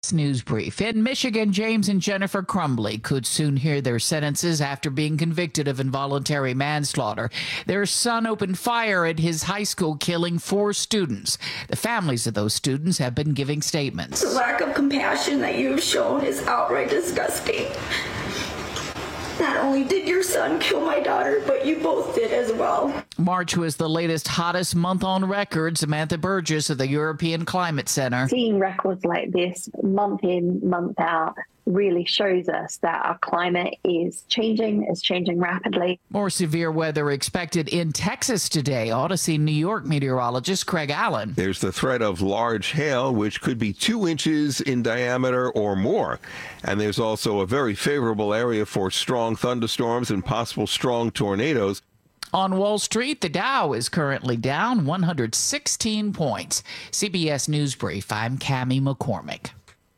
CBS News Brief. In Michigan, James and Jennifer Crumbly could soon hear their sentences after being convicted of involuntary manslaughter. Their son opened fire at his high school, killing 4 students. The families of those students have been giving statements. The lack of compassion that you've shown is outright disgusting. Not only did your son kill my daughter, but you both did as well. March was the latest hottest month on record. Samantha Burgess of the European Climate Center. Seeing records like this month in, month out really shows us that our climate is changing rapidly. More severe weather expected in Texas today. Odyssey, New York meteorologist Craig Allen. There's the threat of large hail, which could be 2 inches in diameter or more. And there's also a very favorable area for strong thunderstorms and possible strong tornadoes. On Wall Street, the Dow is currently down 116 points. CBS News Brief, I'm Cammie McCormick.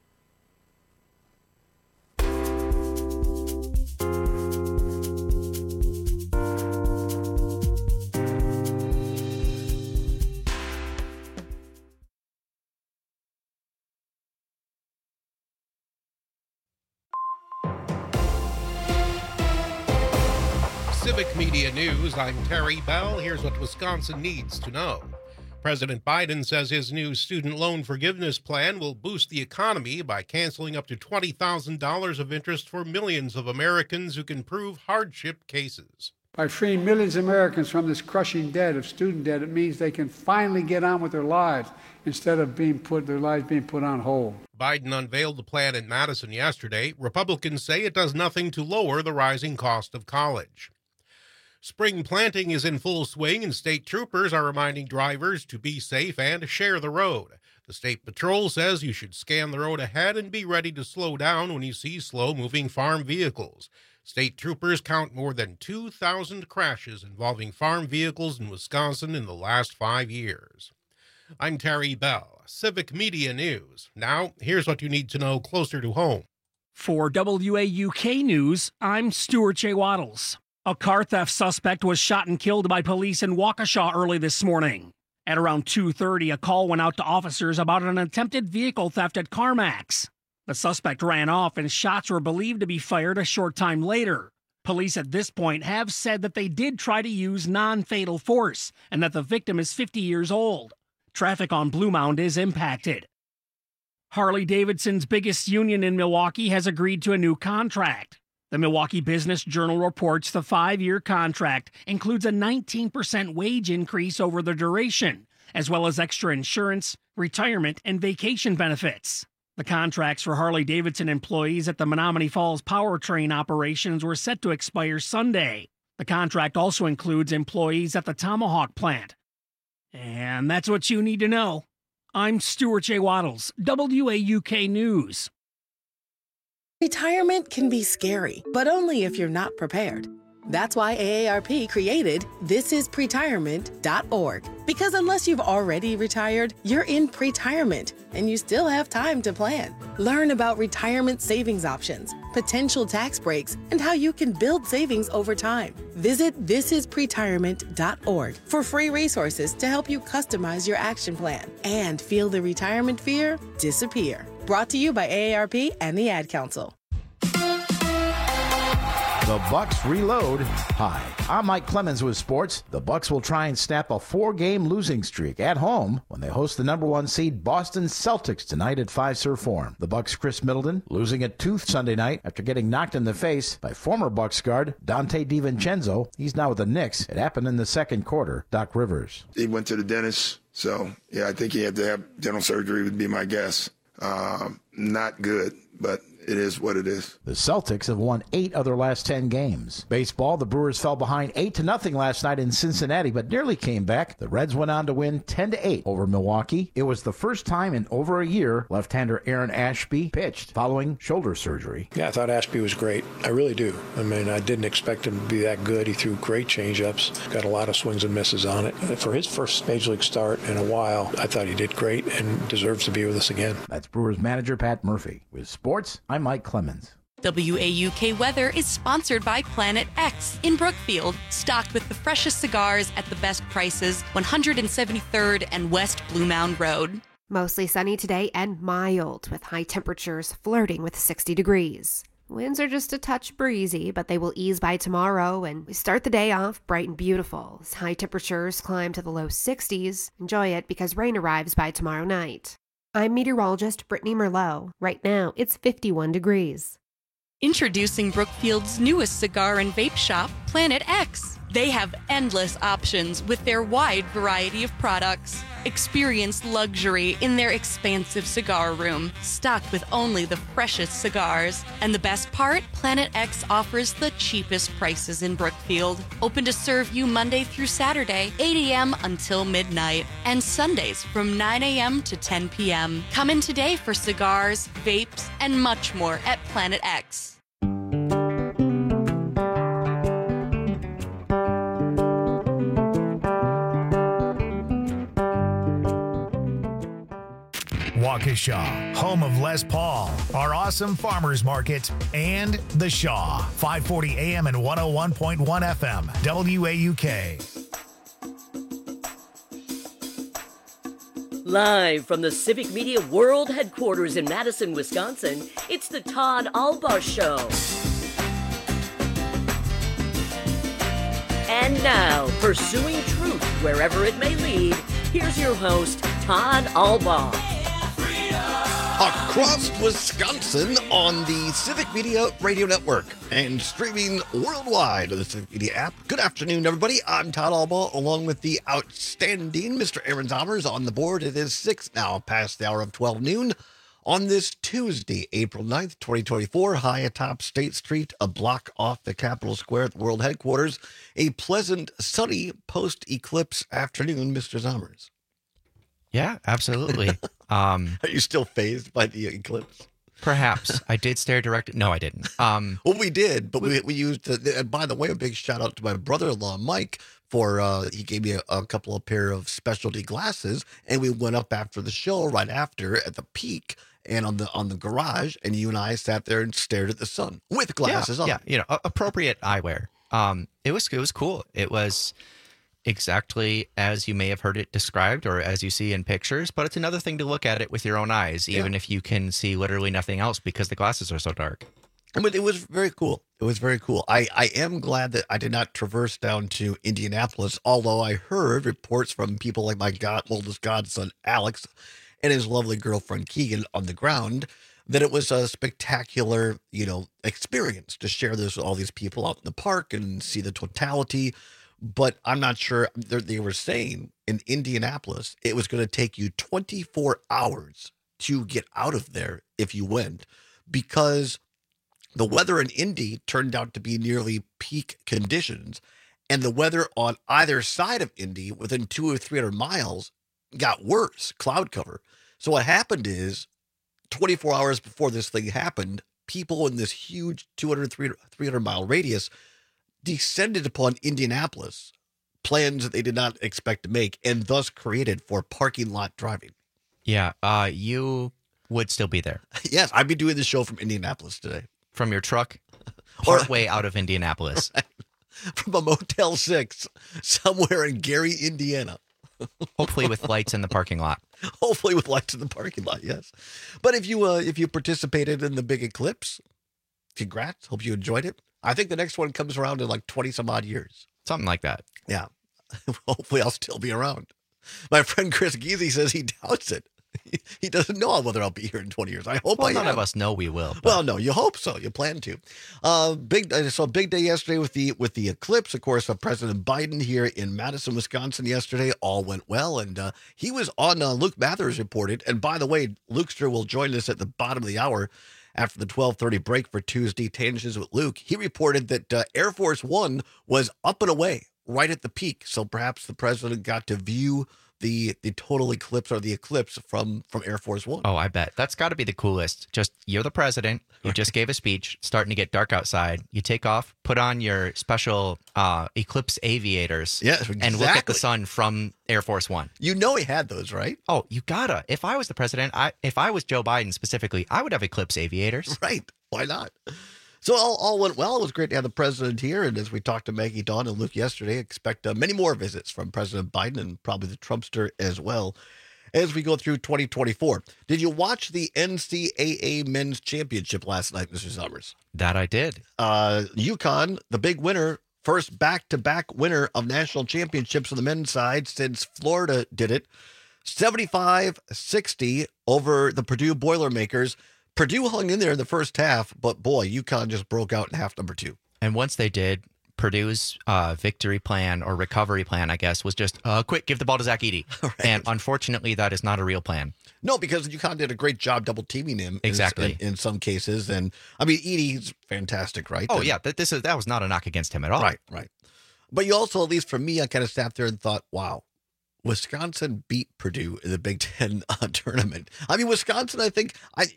Civic Media News, I'm Terry Bell. Here's what Wisconsin needs to know. President Biden says his new student loan forgiveness plan will boost the economy by canceling up to $20,000 of interest for millions of Americans who can prove hardship cases. By freeing millions of Americans from this crushing debt of student debt, it means they can finally get on with their lives instead of their lives being put on hold. Biden unveiled the plan in Madison yesterday. Republicans say it does nothing to lower the rising cost of college. Spring planting is in full swing, and state troopers are reminding drivers to be safe and share the road. The State Patrol says you should scan the road ahead and be ready to slow down when you see slow-moving farm vehicles. State troopers count more than 2,000 crashes involving farm vehicles in Wisconsin in the last 5 years. I'm Terry Bell, Civic Media News. Now, here's what you need to know closer to home. For WAUK News, I'm Stuart J. Waddles. A car theft suspect was shot and killed by police in Waukesha early this morning. At around 2:30, a call went out to officers about an attempted vehicle theft at CarMax. The suspect ran off and shots were believed to be fired a short time later. Police at this point have said that they did try to use non-fatal force and that the victim is 50 years old. Traffic on Bluemound is impacted. Harley-Davidson's biggest union in Milwaukee has agreed to a new contract. The Milwaukee Business Journal reports the 5-year contract includes a 19% wage increase over the duration, as well as extra insurance, retirement, and vacation benefits. The contracts for Harley-Davidson employees at the Menomonee Falls powertrain operations were set to expire Sunday. The contract also includes employees at the Tomahawk plant. And that's what you need to know. I'm Stuart J. Waddles, WAUK News. Retirement can be scary, but only if you're not prepared. That's why AARP created thisispretirement.org. Because unless you've already retired, you're in pretirement, and you still have time to plan. Learn about retirement savings options, potential tax breaks, and how you can build savings over time. Visit thisispretirement.org for free resources to help you customize your action plan and feel the retirement fear disappear. Brought to you by AARP and the Ad Council. The Bucks reload. Hi, I'm Mike Clemens with sports. The Bucks will try and snap a 4-game losing streak at home when they host the number 1 seed Boston Celtics tonight at Fiserv Forum. The Bucks' Chris Middleton losing at tooth Sunday night after getting knocked in the face by former Bucks guard Dante DiVincenzo. He's now with the Knicks. It happened in the second quarter. Doc Rivers. He went to the dentist, so yeah, I think he had to have dental surgery would be my guess. Not good, but it is what it is. The Celtics have won 8 of their last 10 games. Baseball, the Brewers fell behind 8-0 last night in Cincinnati, but nearly came back. The Reds went on to win 10-8 over Milwaukee. It was the first time in over a year left-hander Aaron Ashby pitched following shoulder surgery. Yeah, I thought Ashby was great. I really do. I mean, I didn't expect him to be that good. He threw great changeups, got a lot of swings and misses on it. For his first Major League start in a while, I thought he did great and deserves to be with us again. That's Brewers manager Pat Murphy. With sports, I'm Mike Clemens. WAUK Weather is sponsored by Planet X in Brookfield, stocked with the freshest cigars at the best prices, 173rd and West Blue Mound Road. Mostly sunny today and mild, with high temperatures flirting with 60 degrees. Winds are just a touch breezy, but they will ease by tomorrow, and we start the day off bright and beautiful as high temperatures climb to the low 60s. Enjoy it because rain arrives by tomorrow night. I'm meteorologist Brittany Merlot. Right now, it's 51 degrees. Introducing Brookfield's newest cigar and vape shop, Planet X. They have endless options with their wide variety of products. Experience luxury in their expansive cigar room, stocked with only the freshest cigars. And the best part? Planet X offers the cheapest prices in Brookfield. Open to serve you Monday through Saturday, 8 a.m. until midnight, and Sundays from 9 a.m. to 10 p.m. Come in today for cigars, vapes, and much more at Planet X. Waukesha, home of Les Paul, our awesome farmers market, and The Shaw, 540 AM and 101.1 FM, WAUK. Live from the Civic Media World Headquarters in Madison, Wisconsin, it's the Todd Albaugh Show. And now, pursuing truth wherever it may lead, here's your host, Todd Albaugh. Across Wisconsin on the Civic Media Radio Network and streaming worldwide on the Civic Media app. Good afternoon, everybody. I'm Todd Albaugh, along with the outstanding Mr. Aaron Zommers on the board. It is 6 now past the hour of 12 noon on this Tuesday, April 9th, 2024, high atop State Street, a block off the Capitol Square at the World Headquarters. A pleasant, sunny post-eclipse afternoon, Mr. Zommers. Yeah, absolutely. Are you still fazed by the eclipse? Perhaps. I did stare directly. No, I didn't. Well, we did, but we used, and by the way, a big shout out to my brother-in-law, Mike, for he gave me a couple of pair of specialty glasses, and we went up after the show, right after, at the peak, and on the garage, and you and I sat there and stared at the sun with glasses on. Yeah, appropriate eyewear. It was cool. It was exactly as you may have heard it described or as you see in pictures, but it's another thing to look at it with your own eyes, even if you can see literally nothing else because the glasses are so dark. But it was very cool. It was very cool. I am glad that I did not traverse down to Indianapolis, although I heard reports from people like my oldest godson, Alex, and his lovely girlfriend, Keegan, on the ground, that it was a spectacular, experience to share this with all these people out in the park and see the totality. But I'm not sure. They were saying in Indianapolis, it was going to take you 24 hours to get out of there if you went, because the weather in Indy turned out to be nearly peak conditions. And the weather on either side of Indy within 200 or 300 miles got worse, cloud cover. So what happened is 24 hours before this thing happened, people in this huge 200, 300 mile radius descended upon Indianapolis, plans that they did not expect to make, and thus created for parking lot driving. Yeah, you would still be there. Yes, I'd be doing the show from Indianapolis today. From your truck, partway out of Indianapolis. Right. From a Motel 6, somewhere in Gary, Indiana. Hopefully with lights in the parking lot. Hopefully with lights in the parking lot, yes. But if you participated in the big eclipse, congrats. Hope you enjoyed it. I think the next one comes around in like 20 some odd years. Something like that. Yeah. Hopefully I'll still be around. My friend Chris Geezy says he doubts it. He doesn't know whether I'll be here in 20 years. I hope none of us know we will. But. Well, no, you hope so. You plan to. Big day yesterday with the eclipse. Of course, President Biden here in Madison, Wisconsin yesterday. All went well, and he was on Luke Mathers reported. And by the way, Lukester will join us at the bottom of the hour after the 12:30 break for Tuesday Tangents with Luke. He reported that Air Force One was up and away right at the peak. So perhaps the president got to view the total eclipse or the eclipse from Air Force One. Oh, I bet. That's got to be the coolest. Just, you're the president. You just gave a speech, starting to get dark outside. You take off, put on your special eclipse aviators. Yes, exactly. And look at the sun from Air Force One. You know he had those, right? Oh, you gotta. If I was the president, if I was Joe Biden specifically, I would have eclipse aviators. Right. Why not? So all went well. It was great to have the president here. And as we talked to Maggie, Dawn, and Luke yesterday, expect many more visits from President Biden and probably the Trumpster as well. as we go through 2024. Did you watch the NCAA Men's Championship last night, Mr. Summers? That I did. UConn, the big winner, first back-to-back winner of national championships on the men's side since Florida did it. 75-60 over the Purdue Boilermakers. Purdue hung in there in the first half, but boy, UConn just broke out in half number 2. And once they did, Purdue's victory plan or recovery plan, I guess, was just quick, give the ball to Zach Edey. Right. And unfortunately, that is not a real plan. No, because UConn did a great job double teaming him. Exactly. In some cases. And I mean, Edey's fantastic, right? Oh, yeah. That was not a knock against him at all. Right. But you also, at least for me, I kind of sat there and thought, wow, Wisconsin beat Purdue in the Big Ten tournament. I mean, Wisconsin, I think,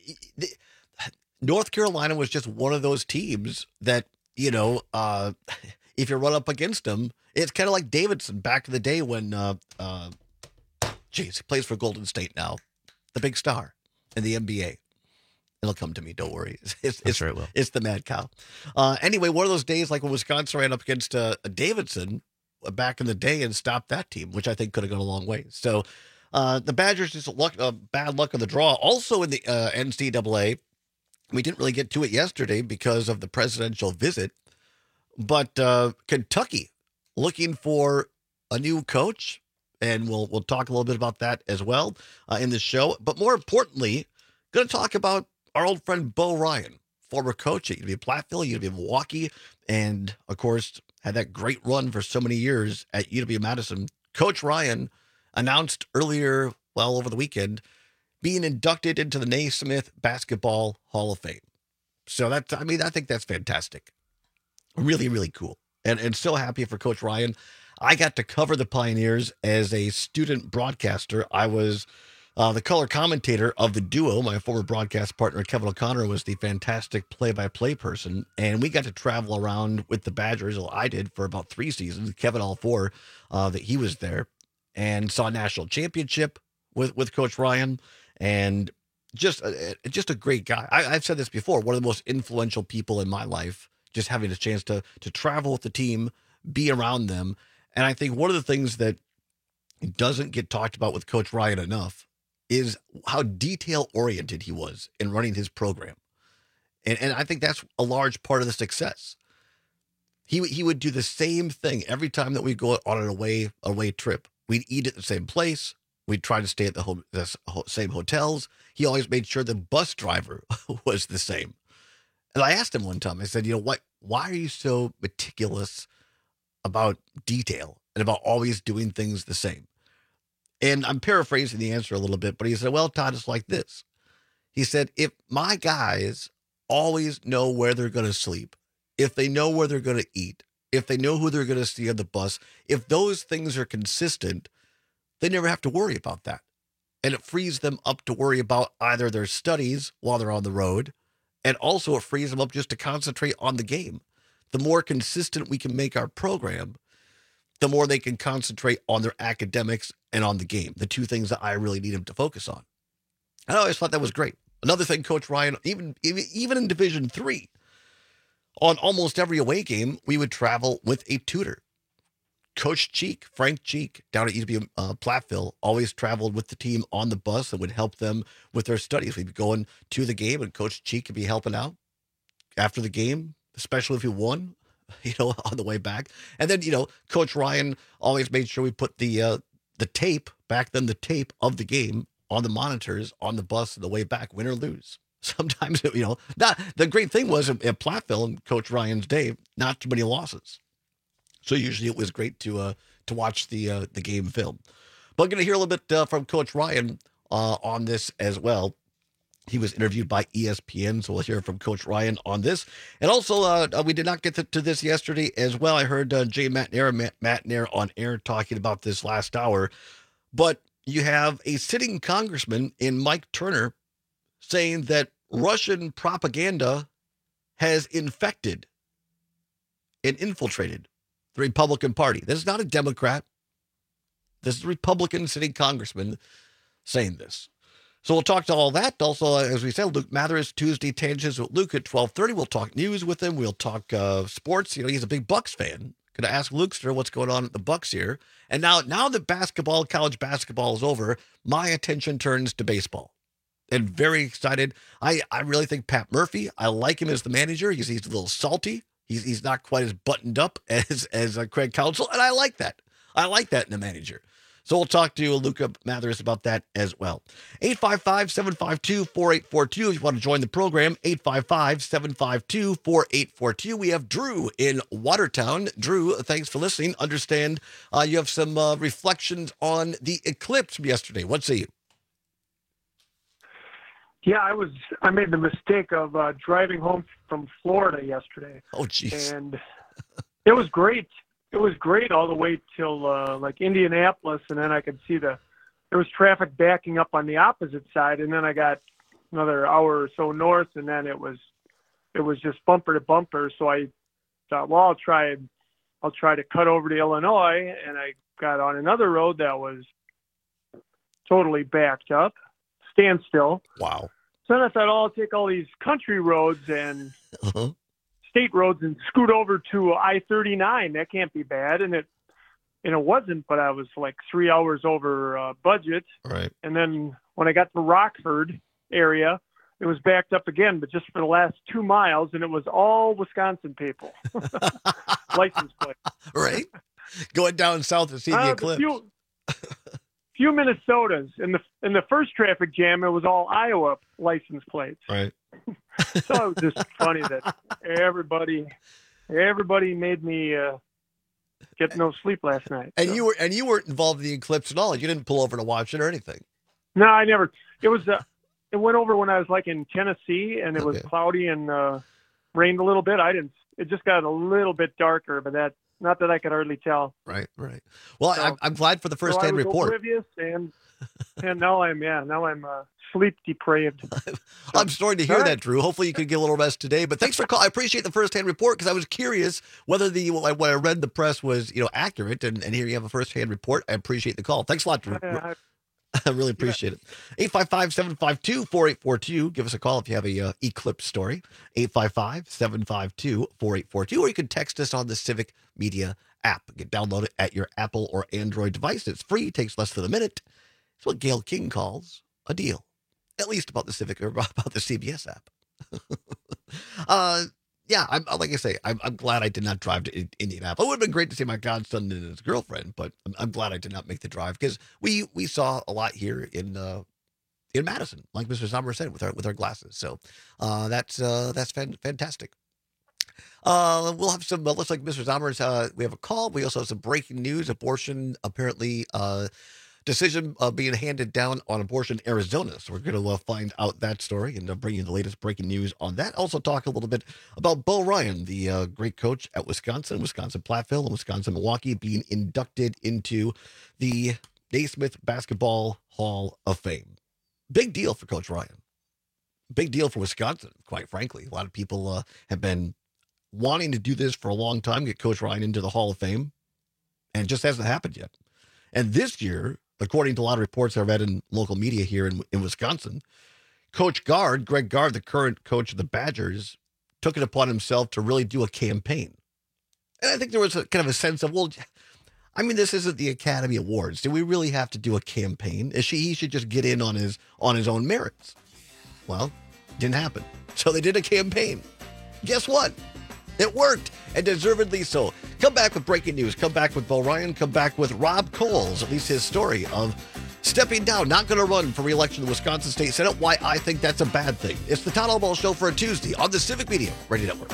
North Carolina was just one of those teams that, if you run up against them, it's kind of like Davidson back in the day when, he plays for Golden State now, the big star in the NBA. It'll come to me, don't worry. I'm sure it will. It's the mad cow. Anyway, one of those days like when Wisconsin ran up against Davidson back in the day and stopped that team, which I think could have gone a long way. So the Badgers just bad luck on the draw. Also in the NCAA, we didn't really get to it yesterday because of the presidential visit, but Kentucky looking for a new coach, and we'll talk a little bit about that as well in the show. But more importantly, going to talk about our old friend Bo Ryan, former coach at UW Platteville, UW Milwaukee, and of course had that great run for so many years at UW-Madison. Coach Ryan announced earlier, over the weekend, being inducted into the Naismith Basketball Hall of Fame. So I think that's fantastic. Really, really cool. And so happy for Coach Ryan. I got to cover the Pioneers as a student broadcaster. I was the color commentator of the duo. My former broadcast partner, Kevin O'Connor, was the fantastic play-by-play person. And we got to travel around with the Badgers. Well, I did for about 3 seasons. Kevin, all 4, that he was there. And saw a national championship with Coach Ryan. And just a great guy. I've said this before, one of the most influential people in my life, just having a chance to travel with the team, be around them. And I think one of the things that doesn't get talked about with Coach Ryan enough is how detail-oriented he was in running his program. And I think that's a large part of the success. He would do the same thing every time that we go on an away trip. We'd eat at the same place. We'd try to stay at the same hotels. He always made sure the bus driver was the same. And I asked him one time, I said, why are you so meticulous about detail and about always doing things the same? And I'm paraphrasing the answer a little bit, but he said, well, Todd, it's like this. He said, if my guys always know where they're going to sleep, if they know where they're going to eat, if they know who they're going to see on the bus, if those things are consistent, they never have to worry about that. And it frees them up to worry about either their studies while they're on the road, and also it frees them up just to concentrate on the game. The more consistent we can make our program, the more they can concentrate on their academics and on the game, the 2 things that I really need them to focus on. I always thought that was great. Another thing, Coach Ryan, even in Division III, on almost every away game, we would travel with a tutor. Coach Cheek, Frank Cheek, down at UW Platteville, always traveled with the team on the bus and would help them with their studies. We'd be going to the game, and Coach Cheek could be helping out after the game, especially if he won, on the way back. And then, Coach Ryan always made sure we put the tape, back then the tape of the game, on the monitors on the bus on the way back, win or lose. Sometimes, not the great thing was at Platteville in Coach Ryan's day, not too many losses. So usually it was great to watch the game film. But I'm going to hear a little bit from Coach Ryan on this as well. He was interviewed by ESPN, so we'll hear from Coach Ryan on this. And also, we did not get to this yesterday as well. I heard Jay Matt on air talking about this last hour. But you have a sitting congressman in Mike Turner saying that Russian propaganda has infected and infiltrated the Republican Party. This is not a Democrat. This is a Republican sitting congressman saying this. So we'll talk to all that. Also, as we said, Luke Mathers, Tuesday Tangents with Luke at 12:30. We'll talk news with him. We'll talk sports. He's a big Bucks fan. Going to ask Lukester what's going on at the Bucks here. And now that college basketball is over, my attention turns to baseball. And very excited. I really think Pat Murphy, I like him as the manager. He's a little salty. He's not quite as buttoned up as Craig Counsell, and I like that. I like that in a manager. So we'll talk to Luca Mathers about that as well. 855-752-4842 if you want to join the program. 855-752-4842. We have Drew in Watertown. Drew, thanks for listening. Understand you have some reflections on the eclipse from yesterday. What say you? Yeah, I made the mistake of driving home from Florida yesterday. Oh, jeez. And it was great. It was great all the way till like Indianapolis, and then I could see there was traffic backing up on the opposite side, and then I got another hour or so north, and then it was just bumper to bumper. So I thought, well, I'll try to cut over to Illinois, and I got on another road that was totally backed up, standstill. Wow. So then I thought, I'll take all these country roads and state roads and scoot over to I-39. That can't be bad. And it wasn't, but I was like 3 hours over budget. Right. And then when I got to Rockford area, it was backed up again, but just for the last 2 miles, and it was all Wisconsin people. License plate. Right. Going down south to see the eclipse. Few Minnesotas. In the first traffic jam, it was all Iowa license plates. Right. So it was just funny that everybody made me get no sleep last night. And you weren't involved in the eclipse at all. You didn't pull over to watch it or anything. No, I never. It was it went over when I was like in Tennessee, and it was cloudy and rained a little bit. It just got a little bit darker, but not that I could hardly tell. Right. Well, so, I'm glad for the first-hand report. Oblivious and now I'm sleep depraved. I'm sorry to hear that, Drew. Hopefully you can get a little rest today. But thanks for calling. I appreciate the first-hand report because I was curious whether what I read in the press was accurate, and here you have a first-hand report. I appreciate the call. Thanks a lot, Drew. I really appreciate it. 855-752-4842. Give us a call if you have a eclipse story. 855-752-4842. Or you can text us on the Civic Media app. You can download it at your Apple or Android device. It's free. It takes less than a minute. It's what Gail King calls a deal. At least about the Civic or about the CBS app. Yeah, like I say, I'm glad I did not drive to Indianapolis. It would have been great to see my godson and his girlfriend, but I'm glad I did not make the drive because we saw a lot here in Madison, like Mr. Sommer said, with our glasses. So that's fantastic. We'll have some. Looks like Mr. Sommer's. We have a call. We also have some breaking news. Abortion apparently. Decision being handed down on abortion in Arizona. So we're going to find out that story and bring you the latest breaking news on that. Also talk a little bit about Bo Ryan, the great coach at Wisconsin Platteville, and Wisconsin Milwaukee, being inducted into the Naismith Basketball Hall of Fame. Big deal for Coach Ryan. Big deal for Wisconsin, quite frankly. A lot of people have been wanting to do this for a long time, get Coach Ryan into the Hall of Fame, and it just hasn't happened yet. And this year, according to a lot of reports I read in local media here in Wisconsin, Greg Gard, the current coach of the Badgers, took it upon himself to really do a campaign. And I think there was kind of a sense of, well, I mean, this isn't the Academy Awards. Do we really have to do a campaign? He should just get in on his own merits. Well, didn't happen. So they did a campaign. Guess what? It worked, and deservedly so. Come back with breaking news. Come back with Bo Ryan. Come back with Rob Coles, at least his story of stepping down, not going to run for re-election to the Wisconsin State Senate, why I think that's a bad thing. It's the Todd Albaugh Show for a Tuesday on the Civic Media Radio Network.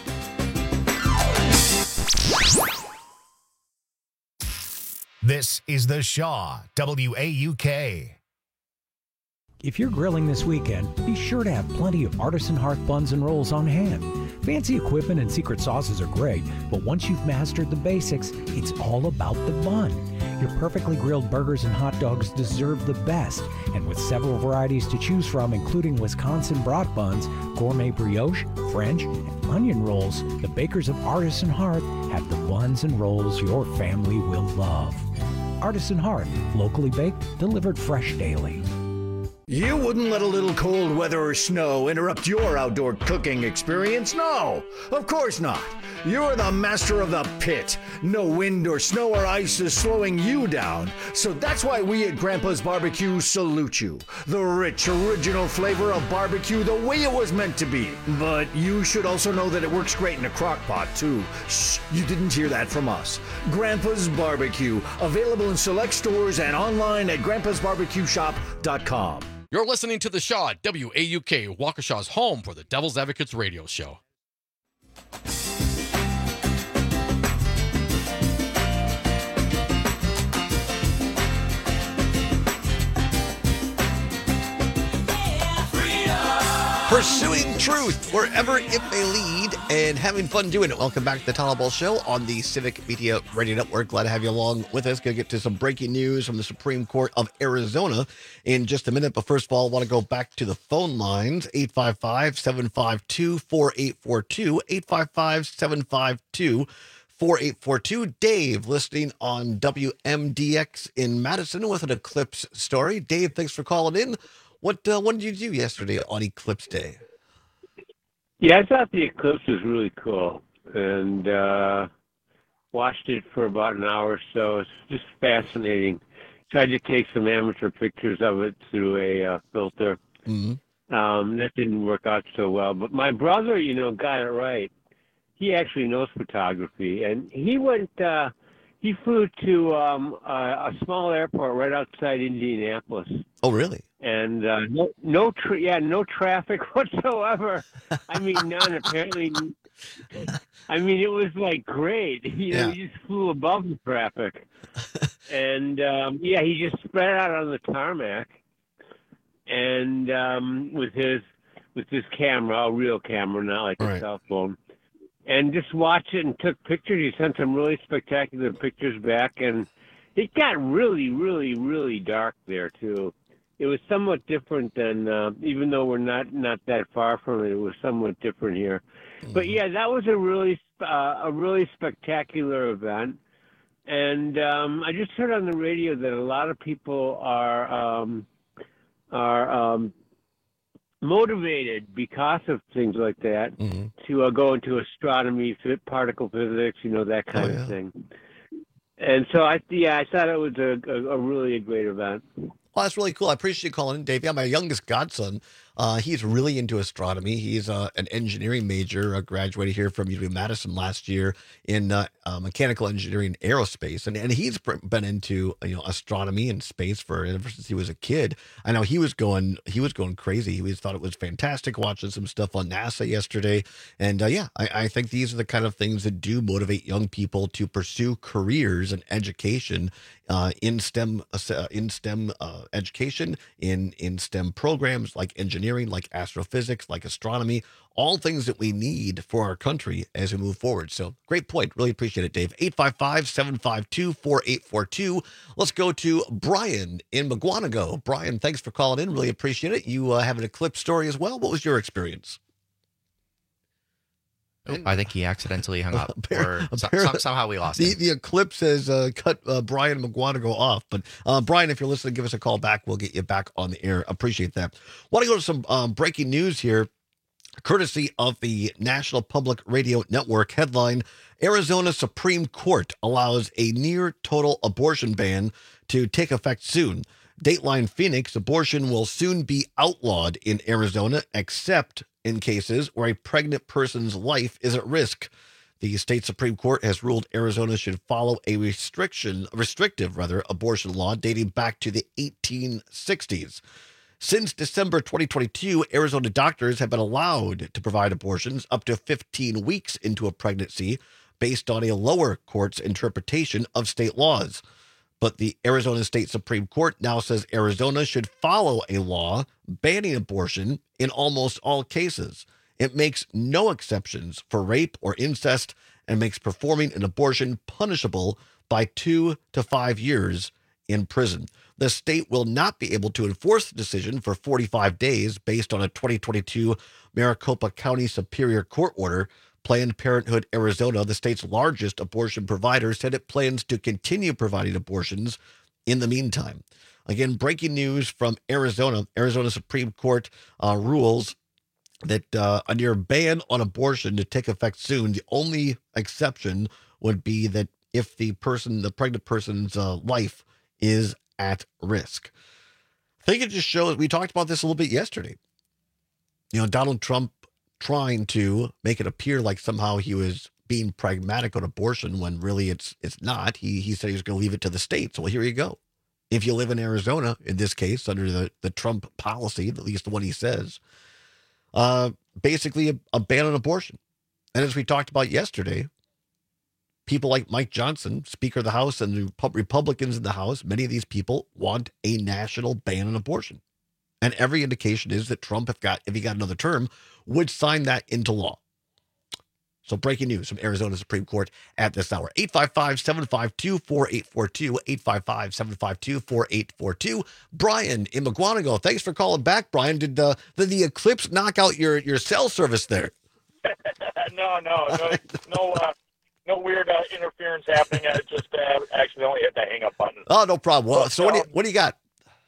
This is The Shaw, WAUK. If you're grilling this weekend, be sure to have plenty of Artisan Hearth buns and rolls on hand. Fancy equipment and secret sauces are great, but once you've mastered the basics, it's all about the bun. Your perfectly grilled burgers and hot dogs deserve the best, and with several varieties to choose from, including Wisconsin brat buns, gourmet brioche, French, and onion rolls, the bakers of Artisan Hearth have the buns and rolls your family will love. Artisan Hearth, locally baked, delivered fresh daily. You wouldn't let a little cold weather or snow interrupt your outdoor cooking experience? No, of course not. You're the master of the pit. No wind or snow or ice is slowing you down. So that's why we at Grandpa's Barbecue salute you. The rich, original flavor of barbecue the way it was meant to be. But you should also know that it works great in a crock pot, too. Shh, you didn't hear that from us. Grandpa's Barbecue, available in select stores and online at grandpasbarbecueshop.com. You're listening to The Shaw at WAUK, Waukesha's home for the Devil's Advocates radio show. Pursuing truth wherever it may lead and having fun doing it. Welcome back to the Town Hall Show on the Civic Media Radio Network. Glad to have you along with us. Going to get to some breaking news from the Supreme Court of Arizona in just a minute. But first of all, I want to go back to the phone lines. 855-752-4842. 855-752-4842. Dave, listening on WMDX in Madison with an eclipse story. Dave, thanks for calling in. What did you do yesterday on Eclipse Day? Yeah, I thought the eclipse was really cool, and watched it for about an hour or so. It's just fascinating. Tried to take some amateur pictures of it through a filter. Mm-hmm. That didn't work out so well, but my brother, got it right. He actually knows photography, and he went. He flew to a small airport right outside Indianapolis. Oh, really? And no traffic whatsoever. I mean, none apparently. I mean, it was like great. He just flew above the traffic, and he just spread out on the tarmac, and with his camera, a real camera, not like a cell phone. And just watched it and took pictures. He sent some really spectacular pictures back, and it got really, really, really dark there too. It was somewhat different than, even though we're not that far from it, it was somewhat different here. Mm-hmm. But yeah, that was a really spectacular event. And I just heard on the radio that a lot of people are motivated because of things like that to go into astronomy, particle physics, that kind of thing. And so I thought it was a really great event. Well, that's really cool. I appreciate you calling in, Dave. Yeah, my youngest godson, he's really into astronomy. He's an engineering major, graduated here from University of Madison last year in mechanical engineering and aerospace. And he's been into astronomy and space ever since he was a kid. I know he was going crazy. He thought it was fantastic watching some stuff on NASA yesterday. And I think these are the kind of things that do motivate young people to pursue careers and education in STEM education, in STEM programs like engineering, like astrophysics, like astronomy, all things that we need for our country as we move forward. So great point. Really appreciate it, Dave. 855-752-4842. Let's go to Brian in McGuanago. Brian, thanks for calling in. Really appreciate it. You have an eclipse story as well. What was your experience? I think he accidentally hung up, or somehow we lost him. The eclipse has cut Brian McGuanago off. But Brian, if you're listening, give us a call back. We'll get you back on the air. Appreciate that. Want to go to some breaking news here, courtesy of the National Public Radio Network. Headline: Arizona Supreme Court allows a near total abortion ban to take effect soon. Dateline Phoenix: abortion will soon be outlawed in Arizona, except in cases where a pregnant person's life is at risk. The state Supreme Court has ruled Arizona should follow a restrictive abortion law dating back to the 1860s. Since December 2022, Arizona doctors have been allowed to provide abortions up to 15 weeks into a pregnancy based on a lower court's interpretation of state laws. But the Arizona State Supreme Court now says Arizona should follow a law banning abortion in almost all cases. It makes no exceptions for rape or incest and makes performing an abortion punishable by 2 to 5 years in prison. The state will not be able to enforce the decision for 45 days based on a 2022 Maricopa County Superior Court order. Planned Parenthood Arizona, the state's largest abortion provider, said it plans to continue providing abortions in the meantime. Again, breaking news from Arizona. Arizona Supreme Court rules that under a ban on abortion to take effect soon, the only exception would be that if the pregnant person's life is at risk. I think it just shows, we talked about this a little bit yesterday. Donald Trump trying to make it appear like somehow he was being pragmatic on abortion when really it's not. He said he was going to leave it to the states. Well, here you go. If you live in Arizona, in this case, under the Trump policy, at least the one he says, basically a ban on abortion. And as we talked about yesterday, people like Mike Johnson, Speaker of the House, and the Republicans in the House, many of these people want a national ban on abortion. And every indication is that Trump, if he got another term, would sign that into law. So breaking news from Arizona Supreme Court at this hour. 855-752-4842, 855-752-4842. Brian in McGuanago, thanks for calling back, Brian. Did the eclipse knock out your cell service there? No weird interference happening. I just accidentally hit the hang up button. Oh, no problem. Well, so what do you got?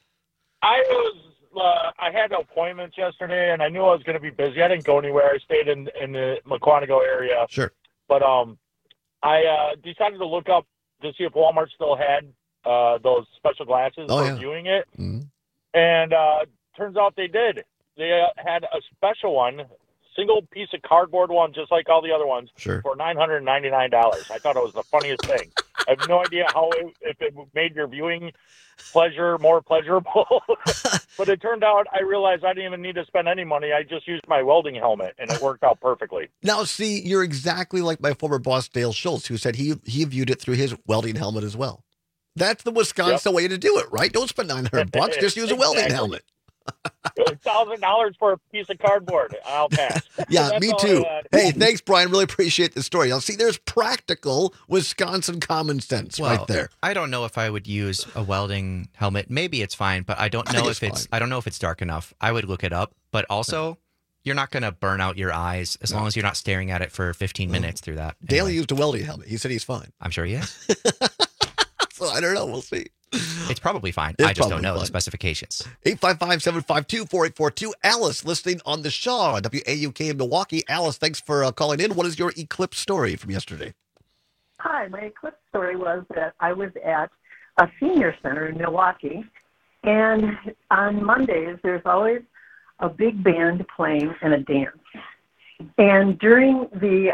I had appointments yesterday, and I knew I was going to be busy. I didn't go anywhere. I stayed in the McQuantico area. Sure. But I decided to look up to see if Walmart still had those special glasses for viewing it. Mm-hmm. And turns out they did. They had a special one, single piece of cardboard one, just like all the other ones, sure, for $999. I thought it was the funniest thing. I have no idea if it made your viewing pleasure more pleasurable. But it turned out I realized I didn't even need to spend any money. I just used my welding helmet, and it worked out perfectly. Now, see, you're exactly like my former boss, Dale Schultz, who said he viewed it through his welding helmet as well. That's the Wisconsin way to do it, right? Don't spend $900. Just use a welding helmet. $1,000 for a piece of cardboard. I'll pass. Yeah, me too. Hey, thanks, Brian. Really appreciate the story. Now, see, there's practical Wisconsin common sense right there. I don't know if I would use a welding helmet. Maybe it's fine, but I don't know if it's. I don't know if it's dark enough. I would look it up, but also. You're not going to burn out your eyes as long as you're not staring at it for 15 minutes through that. Dale used a welding helmet. He said he's fine. I'm sure he is. So I don't know. We'll see. It's probably fine. I just don't know the specifications. 855-752-4842. Alice, listening on the Shaw, WAUK in Milwaukee. Alice, thanks for calling in. What is your eclipse story from yesterday? Hi, my eclipse story was that I was at a senior center in Milwaukee, and on Mondays there's always a big band playing and a dance. And during the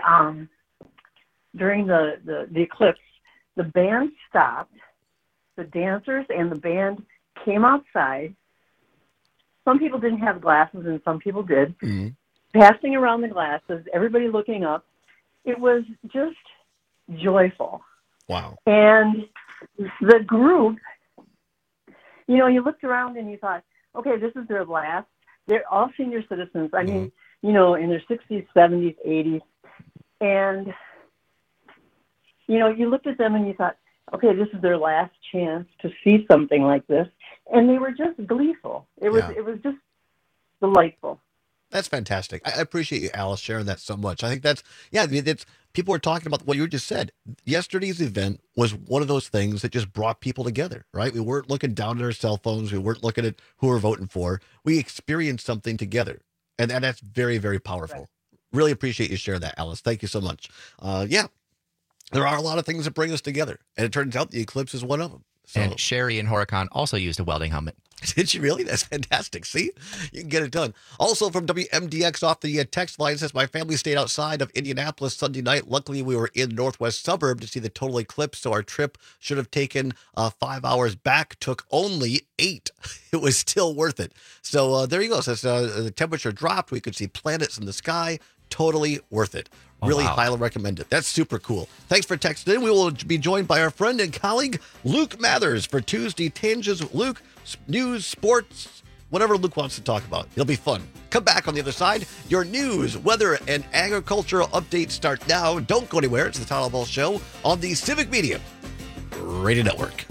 eclipse, the band stopped. The dancers and the band came outside. Some people didn't have glasses and some people did. Mm-hmm. Passing around the glasses, everybody looking up. It was just joyful. Wow. And the group, you looked around and you thought, okay, this is their last. They're all senior citizens. I mean, in their 60s, 70s, 80s. And, you looked at them and you thought, okay, this is their last chance to see something like this. And they were just gleeful. It was just delightful. That's fantastic. I appreciate you, Alice, sharing that so much. I think that's people are talking about what you just said. Yesterday's event was one of those things that just brought people together, right? We weren't looking down at our cell phones. We weren't looking at who we're voting for. We experienced something together. And that's very, very powerful. Right. Really appreciate you sharing that, Alice. Thank you so much. There are a lot of things that bring us together. And it turns out the eclipse is one of them. So. And Sherry in Horicon also used a welding helmet. Did she really? That's fantastic. See? You can get it done. Also from WMDX off the text line says, my family stayed outside of Indianapolis Sunday night. Luckily, we were in the northwest suburb to see the total eclipse, so our trip should have taken 5 hours back. Took only 8. It was still worth it. So there you go. So the temperature dropped. We could see planets in the sky. Totally worth it. Really highly recommend it. That's super cool. Thanks for texting in. We will be joined by our friend and colleague, Luke Mathers, for Tuesday Tinges. Luke, news, sports, whatever Luke wants to talk about. It'll be fun. Come back on the other side. Your news, weather, and agricultural updates start now. Don't go anywhere. It's the Todd Ball Show on the Civic Media Radio Network.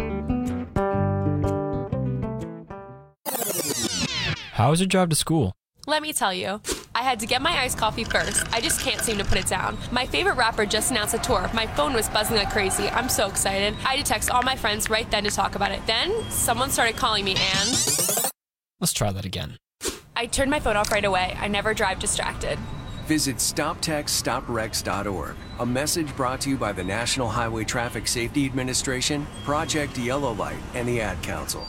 How is your drive to school? Let me tell you, I had to get my iced coffee first. I just can't seem to put it down. My favorite rapper just announced a tour. My phone was buzzing like crazy. I'm so excited. I had to text all my friends right then to talk about it. Then someone started calling me and... Let's try that again. I turned my phone off right away. I never drive distracted. Visit StopTextStopWrecks.org. A message brought to you by the National Highway Traffic Safety Administration, Project Yellow Light, and the Ad Council.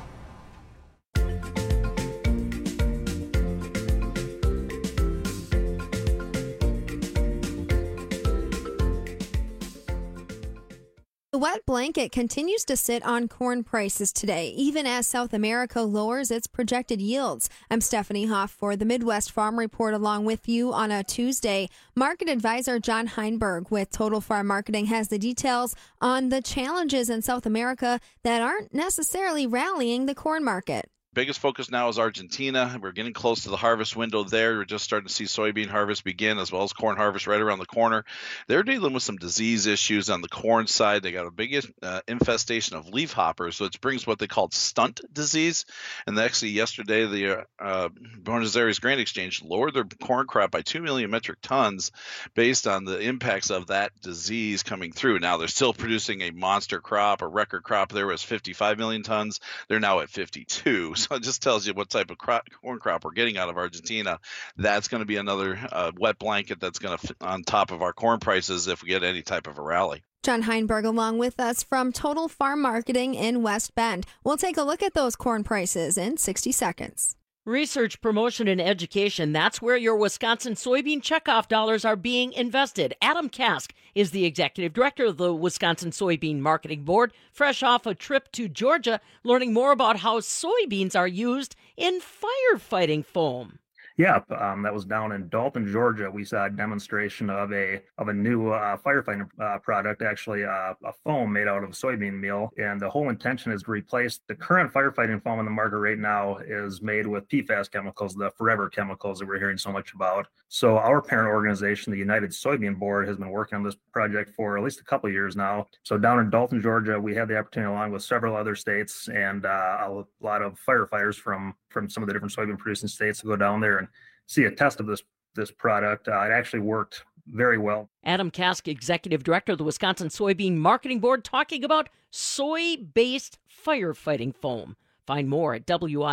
The wet blanket continues to sit on corn prices today, even as South America lowers its projected yields. I'm Stephanie Hoff for the Midwest Farm Report along with you on a Tuesday. Market advisor John Heinberg with Total Farm Marketing has the details on the challenges in South America that aren't necessarily rallying the corn market. Biggest focus now is Argentina. We're getting close to the harvest window there. We're just starting to see soybean harvest begin as well as corn harvest right around the corner. They're dealing with some disease issues on the corn side. They got a big infestation of leafhoppers, which brings what they call stunt disease. And actually yesterday, the Buenos Aires Grain Exchange lowered their corn crop by 2 million metric tons based on the impacts of that disease coming through. Now they're still producing a monster crop. A record crop there was 55 million tons. They're now at 52. So it just tells you what type of corn crop we're getting out of Argentina. That's going to be another wet blanket that's going to on top of our corn prices if we get any type of a rally. John Heinberg along with us from Total Farm Marketing in West Bend. We'll take a look at those corn prices in 60 seconds. Research, promotion, and education, that's where your Wisconsin soybean checkoff dollars are being invested. Adam Kask is the executive director of the Wisconsin Soybean Marketing Board, fresh off a trip to Georgia, learning more about how soybeans are used in firefighting foam. Yeah, that was down in Dalton, Georgia. We saw a demonstration of a new firefighting product, actually a foam made out of soybean meal. And the whole intention is to replace the current firefighting foam in the market right now is made with PFAS chemicals, the forever chemicals that we're hearing so much about. So our parent organization, the United Soybean Board, has been working on this project for at least a couple of years now. So down in Dalton, Georgia, we had the opportunity along with several other states and a lot of firefighters from some of the different soybean producing states to go down there and see a test of this product. It actually worked very well. Adam Kask, executive director of the Wisconsin Soybean Marketing Board, talking about soy-based firefighting foam. Find more at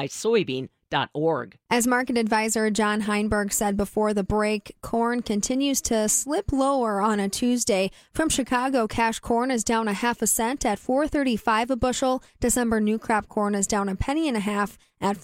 wisoybean.org. As market advisor John Heinberg said before the break, corn continues to slip lower on a Tuesday. From Chicago, cash corn is down 0.5 cents at $4.35 a bushel. December new crop corn is down 1.5 pennies at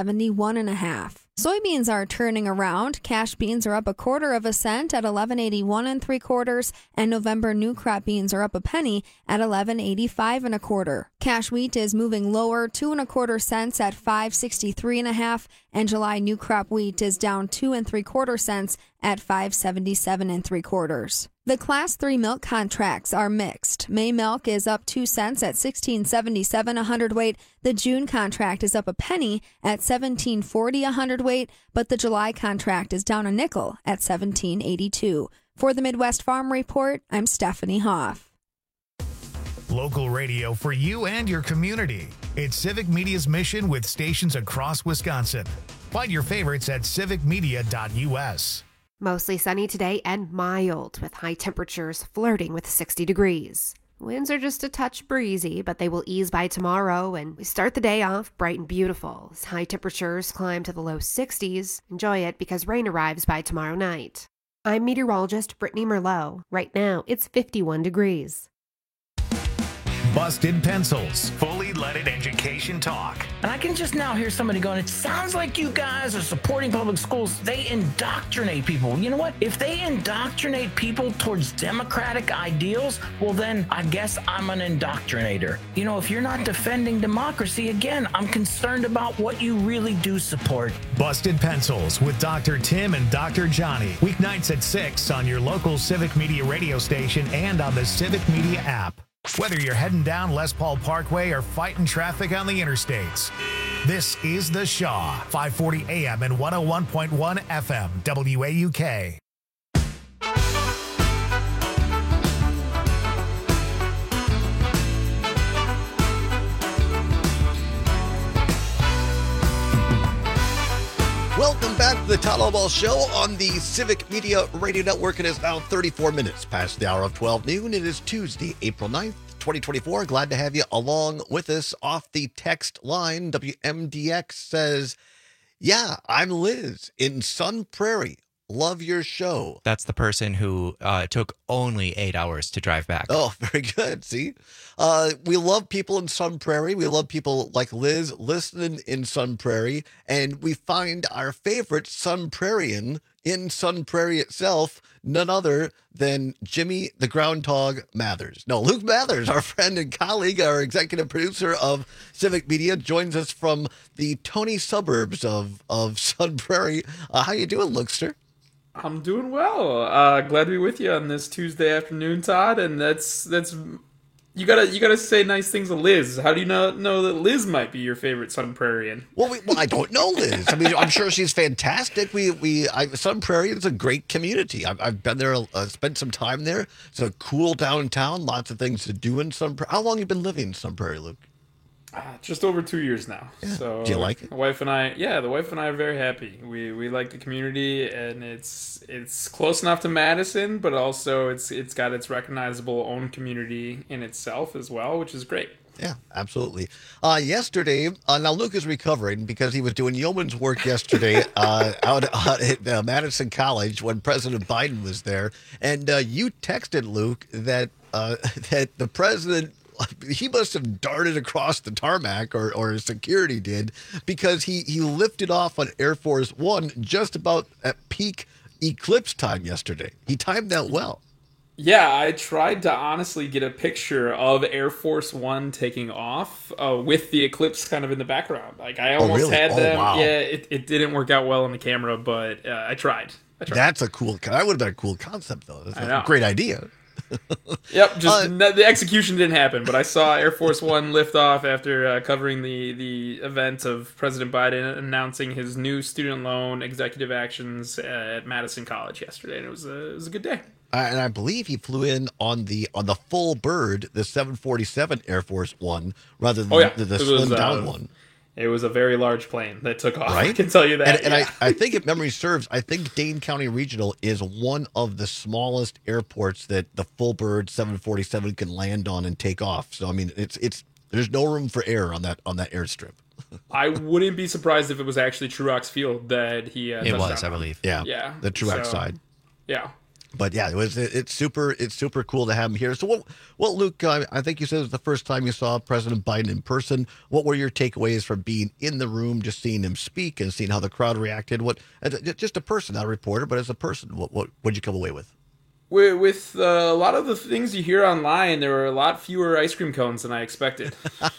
$4.71.5. Soybeans are turning around. Cash beans are up 1/4 cent at $11.81 3/4, and November new crop beans are up 1 penny at $11.85 1/4. Cash wheat is moving lower, 2 1/4 cents at $5.63 1/2, and July new crop wheat is down 2 3/4 cents at $5.77 3/4. The Class 3 milk contracts are mixed. May milk is up 2 cents at $16.77 a hundredweight. The June contract is up 1 penny at $17.40 a hundredweight, but the July contract is down a nickel at $17.82. For the Midwest Farm Report, I'm Stephanie Hoff. Local radio for you and your community. It's Civic Media's mission with stations across Wisconsin. Find your favorites at civicmedia.us. Mostly sunny today and mild, with high temperatures flirting with 60 degrees. Winds are just a touch breezy, but they will ease by tomorrow, and we start the day off bright and beautiful as high temperatures climb to the low 60s. Enjoy it because rain arrives by tomorrow night. I'm meteorologist Brittany Merlot. Right now, it's 51 degrees. Busted Pencils, fully leaded education talk. And I can just now hear somebody going, it sounds like you guys are supporting public schools. They indoctrinate people. You know what? If they indoctrinate people towards democratic ideals, well then I guess I'm an indoctrinator. You know, if you're not defending democracy, again, I'm concerned about what you really do support. Busted Pencils with Dr. Tim and Dr. Johnny. Weeknights at 6 on your local Civic Media radio station and on the Civic Media app. Whether you're heading down Les Paul Parkway or fighting traffic on the interstates, this is The Shaw, 540 AM and 101.1 FM, WAUK. Welcome back Todd Albaugh Show on the Civic Media Radio Network. It is now 34 minutes past the hour of 12 noon. It is Tuesday, April 9th, 2024. Glad to have you along with us off the text line. WMDX says, yeah, I'm Liz in Sun Prairie. Love your show. That's the person who took only 8 hours to drive back. Oh, very good. See, we love people in Sun Prairie. We love people like Liz listening in Sun Prairie. And we find our favorite Sun Prairian in Sun Prairie itself, none other than Jimmy the Groundhog Mathers. No, Luke Mathers, our friend and colleague, our executive producer of Civic Media, joins us from the Tony suburbs of Sun Prairie. How you doing, Lukester? I'm doing well. Glad to be with you on this Tuesday afternoon, Todd. And that's you gotta say nice things to Liz. How do you know that Liz might be your favorite Sun Prairian? Well, I don't know Liz. I mean, I'm sure she's fantastic. Sun Prairie is a great community. I've been there, spent some time there. It's a cool downtown. Lots of things to do in Sun Prairie. How long have you been living in Sun Prairie, Luke? Just over 2 years now. Yeah. So do you like it? The wife and I are very happy. We like the community, and it's close enough to Madison, but also it's got its recognizable own community in itself as well, which is great. Yeah, absolutely. Yesterday, now Luke is recovering because he was doing yeoman's work yesterday out at Madison College when President Biden was there, and you texted Luke that the president, he must have darted across the tarmac, or security did, because he lifted off on Air Force One just about at peak eclipse time yesterday. He timed that well. Yeah, I tried to honestly get a picture of Air Force One taking off with the eclipse kind of in the background. Like I almost had them. Wow. Yeah, it didn't work out well on the camera, but I tried. That's that would have been a cool concept, though. That's a great idea. Yep, just the execution didn't happen, but I saw Air Force One lift off after covering the event of President Biden announcing his new student loan executive actions at Madison College yesterday, and it was a good day. And I believe he flew in on the full bird, the 747 Air Force One, rather than the slimmed down one. It was a very large plane that took off. Right? I can tell you that. And I think, if memory serves, I think Dane County Regional is one of the smallest airports that the full bird 747 can land on and take off. So I mean, it's there's no room for error on that airstrip. I wouldn't be surprised if it was actually Truax Field that he. It was, I believe. Yeah. The Truax side. Yeah. But yeah, it's super cool to have him here. So what Luke, I think you said it was the first time you saw President Biden in person. What were your takeaways from being in the room, just seeing him speak and seeing how the crowd reacted? What, just a person, not a reporter, but as a person, what'd you come away with? With a lot of the things you hear online, there were a lot fewer ice cream cones than I expected.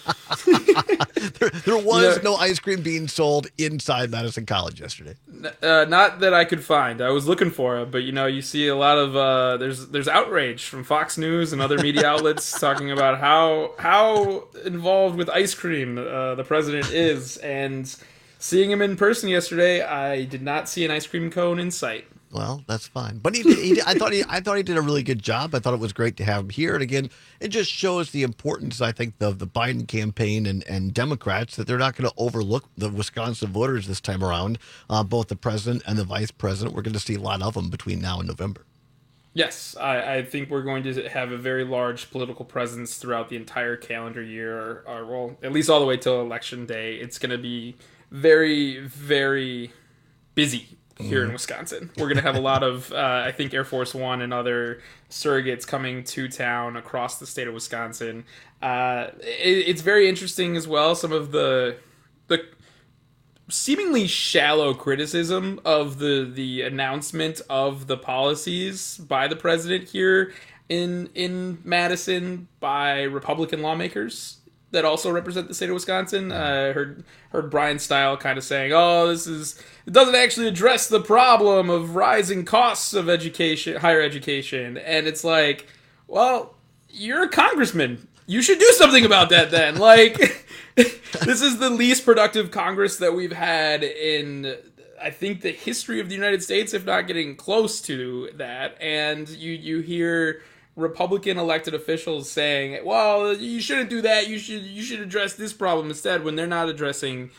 There was no ice cream being sold inside Madison College yesterday. Not that I could find. I was looking for it, but you see a lot of there's outrage from Fox News and other media outlets talking about how involved with ice cream the president is, and seeing him in person yesterday, I did not see an ice cream cone in sight. Well, that's fine. But I thought he did a really good job. I thought it was great to have him here. And again, it just shows the importance, I think, of the Biden campaign and Democrats, that they're not going to overlook the Wisconsin voters this time around. Both the president and the vice president. We're going to see a lot of them between now and November. Yes, I think we're going to have a very large political presence throughout the entire calendar year, or well, at least all the way till Election Day. It's going to be very, very busy here in Wisconsin. We're going to have a lot of, I think, Air Force One and other surrogates coming to town across the state of Wisconsin. It's very interesting as well, some of the seemingly shallow criticism of the announcement of the policies by the president here in Madison by Republican lawmakers that also represent the state of Wisconsin. I heard Brian Stile kind of saying, it doesn't actually address the problem of rising costs of education, higher education. And it's like, well, you're a congressman. You should do something about that then. Like, this is the least productive Congress that we've had in, I think, the history of the United States, if not getting close to that. And you hear Republican elected officials saying, well, you shouldn't do that. You should address this problem instead, when they're not addressing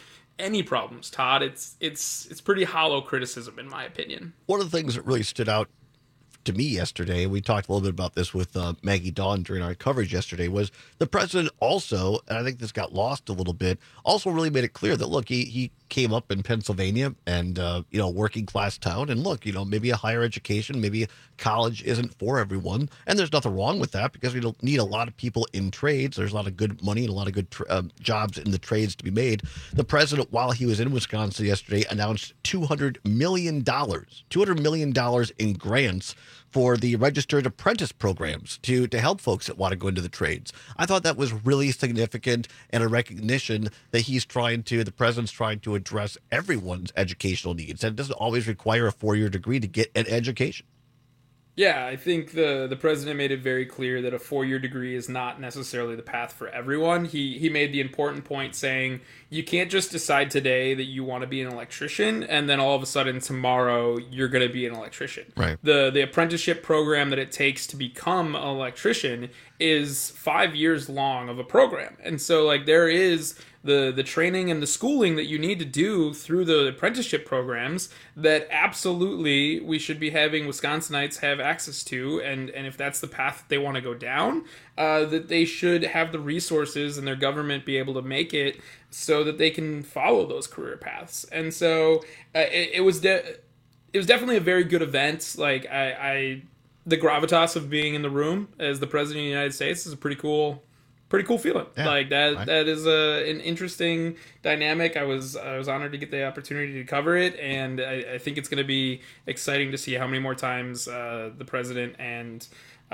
any problems, Todd. It's pretty hollow criticism, in my opinion. One of the things that really stood out to me yesterday, we talked a little bit about this with Maggie Dawn during our coverage yesterday, was the president also, and I think this got lost a little bit, also really made it clear that, look, he came up in Pennsylvania and, working class town. And look, maybe a higher education, maybe college isn't for everyone. And there's nothing wrong with that because we don't need a lot of people in trades. There's a lot of good money and a lot of good jobs in the trades to be made. The president, while he was in Wisconsin yesterday, announced $200 million in grants for the registered apprentice programs to help folks that want to go into the trades. I thought that was really significant and a recognition that the president's trying to address everyone's educational needs. And it doesn't always require a 4-year degree to get an education. Yeah, I think the president made it very clear that a 4-year degree is not necessarily the path for everyone. He made the important point saying you can't just decide today that you want to be an electrician and then all of a sudden tomorrow you're going to be an electrician. Right. The apprenticeship program that it takes to become an electrician is 5 years long of a program. And so there is the training and the schooling that you need to do through the apprenticeship programs that absolutely we should be having Wisconsinites have access to. And if that's the path that they want to go down, that they should have the resources and their government be able to make it so that they can follow those career paths. And so it was definitely a very good event. The gravitas of being in the room as the president of the United States is a pretty cool feeling. Yeah, That is an interesting dynamic. I was honored to get the opportunity to cover it, and I think it's going to be exciting to see how many more times the president and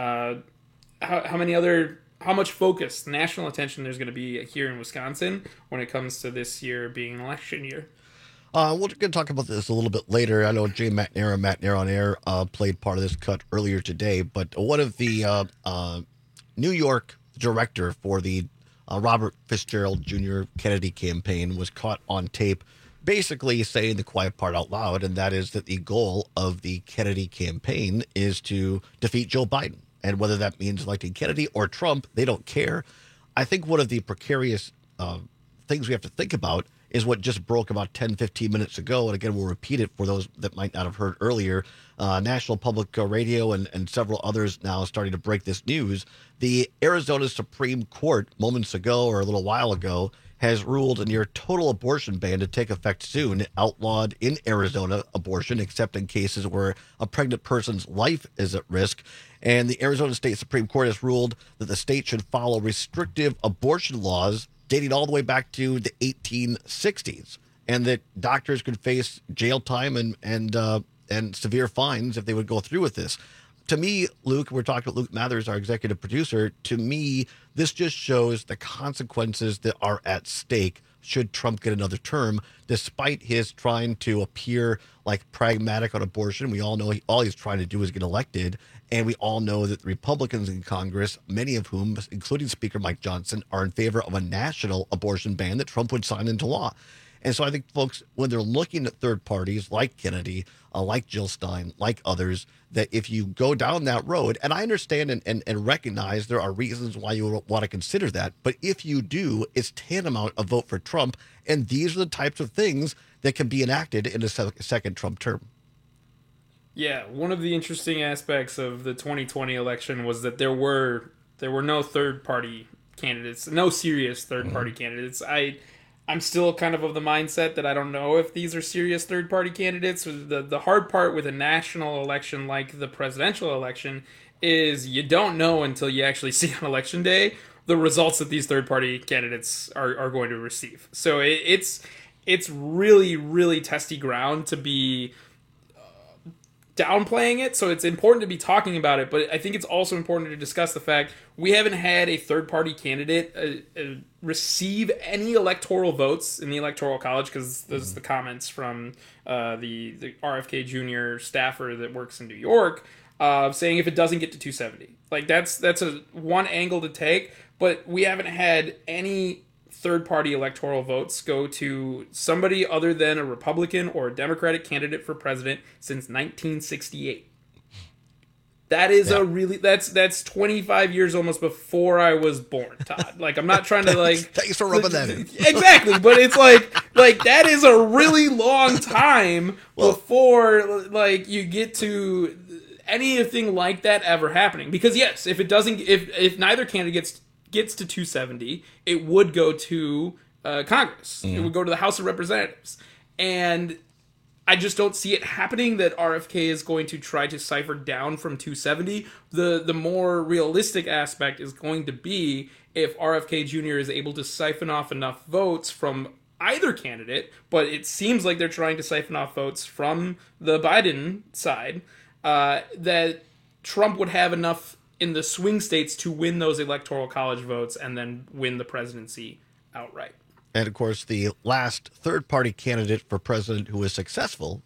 how much focus, national attention there's going to be here in Wisconsin when it comes to this year being an election year. We're going to talk about this a little bit later. I know Jay McNair, Matt Nair on Air, played part of this cut earlier today, but one of the New York director for the Robert Fitzgerald Jr. Kennedy campaign was caught on tape basically saying the quiet part out loud, and that is that the goal of the Kennedy campaign is to defeat Joe Biden. And whether that means electing Kennedy or Trump, they don't care. I think one of the precarious things we have to think about is what just broke about 10, 15 minutes ago. And again, we'll repeat it for those that might not have heard earlier. National Public Radio and several others now starting to break this news. The Arizona Supreme Court moments ago or a little while ago has ruled a near total abortion ban to take effect soon. It outlawed in Arizona abortion, except in cases where a pregnant person's life is at risk. And the Arizona State Supreme Court has ruled that the state should follow restrictive abortion laws dating all the way back to the 1860s, and that doctors could face jail time and severe fines if they would go through with this. To me, Luke, we're talking about Luke Mathers, our executive producer. To me, this just shows the consequences that are at stake should Trump get another term, despite his trying to appear like pragmatic on abortion. We all know all he's trying to do is get elected. And we all know that the Republicans in Congress, many of whom, including Speaker Mike Johnson, are in favor of a national abortion ban that Trump would sign into law. And so I think folks, when they're looking at third parties like Kennedy, like Jill Stein, like others, that if you go down that road, and I understand and recognize there are reasons why you want to consider that, but if you do, it's tantamount a vote for Trump. And these are the types of things that can be enacted in a second Trump term. Yeah, one of the interesting aspects of the 2020 election was that there were no third-party candidates, no serious third-party candidates. I'm still kind of the mindset that I don't know if these are serious third-party candidates. The hard part with a national election like the presidential election is you don't know until you actually see on election day the results that these third-party candidates are going to receive. So it's really, really testy ground to be downplaying it, so it's important to be talking about it, but I think it's also important to discuss the fact we haven't had a third-party candidate receive any electoral votes in the Electoral College, because those are the comments from the RFK Jr. staffer that works in New York, saying if it doesn't get to 270. That's a one angle to take, but we haven't had any third-party electoral votes go to somebody other than a Republican or a Democratic candidate for president since 1968. That is a really that's 25 years almost before I was born, Todd. Like, I'm not trying to like thanks for rubbing that in. Exactly, but it's like that is a really long time before like you get to anything like that ever happening. Because yes, if it doesn't, if neither candidate gets to 270, it would go to Congress. It would go to the House of Representatives, and I just don't see it happening that RFK is going to try to cipher down from 270. The more realistic aspect is going to be if RFK Jr. is able to siphon off enough votes from either candidate, but it seems like they're trying to siphon off votes from the Biden side, that Trump would have enough in the swing states to win those electoral college votes and then win the presidency outright. And, of course, the last third-party candidate for president who was successful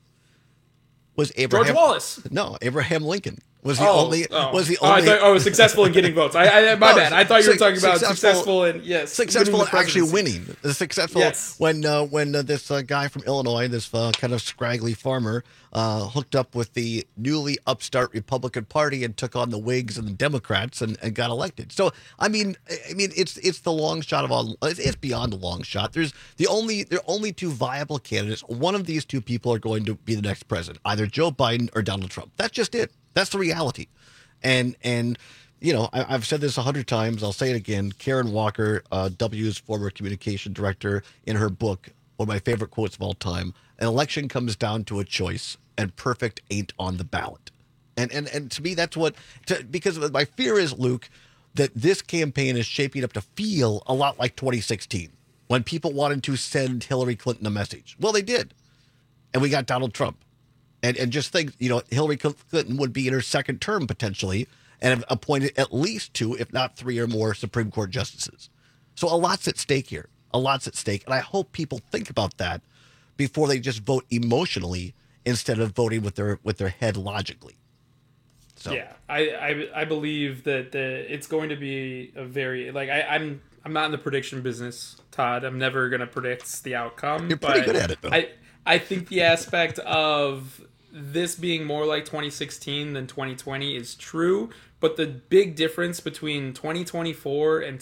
was Abraham... George Wallace. No, Abraham Lincoln was the only... I thought, successful in getting votes. My bad. I thought you were talking about successful in, successful in actually winning. Successful when this guy from Illinois, this kind of scraggly farmer, hooked up with the newly upstart Republican Party and took on the Whigs and the Democrats and got elected. So, I mean, it's the long shot of all. It's beyond the long shot. There are only two viable candidates. One of these two people are going to be the next president, either Joe Biden or Donald Trump. That's just it. That's the reality. And you know, I've said this 100 times. I'll say it again. Karen Walker, W's former communication director, in her book, one of my favorite quotes of all time: "An election comes down to a choice, and perfect ain't on the ballot." And to me, that's what. Because my fear is, Luke, that this campaign is shaping up to feel a lot like 2016, when people wanted to send Hillary Clinton a message. Well, they did, and we got Donald Trump. And just think, you know, Hillary Clinton would be in her second term potentially and have appointed at least 2, if not 3 or more Supreme Court justices. So a lot's at stake here. A lot's at stake. And I hope people think about that before they just vote emotionally instead of voting with their head logically. So. Yeah, I believe that it's going to be a very, like, I'm not in the prediction business, Todd. I'm never going to predict the outcome. You're pretty good at it, though. I think the aspect of this being more like 2016 than 2020 is true, but the big difference between 2024 and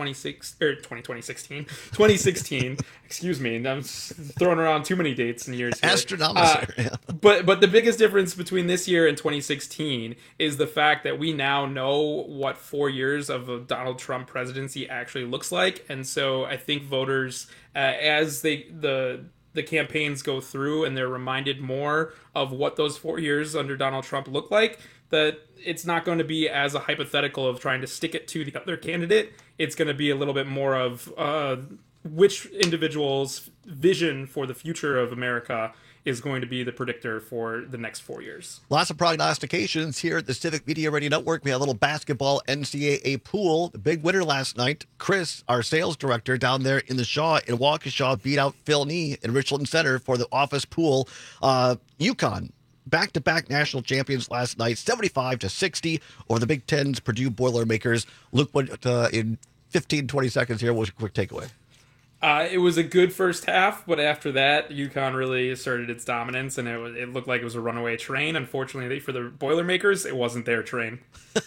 2016, excuse me, I'm throwing around too many dates and years here. Astronomical. But the biggest difference between this year and 2016 is the fact that we now know what 4 years of a Donald Trump presidency actually looks like, and so I think voters, as the campaigns go through and they're reminded more of what those 4 years under Donald Trump look like, that it's not going to be as a hypothetical of trying to stick it to the other candidate. It's going to be a little bit more of which individual's vision for the future of America is going to be the predictor for the next 4 years. Lots of prognostications here at the Civic Media Radio Network. We had a little basketball NCAA pool. The big winner last night, Chris, our sales director down there in the Shaw in Waukesha, beat out Phil Nee in Richland Center for the office pool. UConn, back-to-back national champions last night, 75-60 over the Big Ten's Purdue Boilermakers. Luke, what in 15, 20 seconds here, what was your quick takeaway? It was a good first half, but after that, UConn really asserted its dominance, and it looked like it was a runaway train. Unfortunately, for the Boilermakers, it wasn't their train.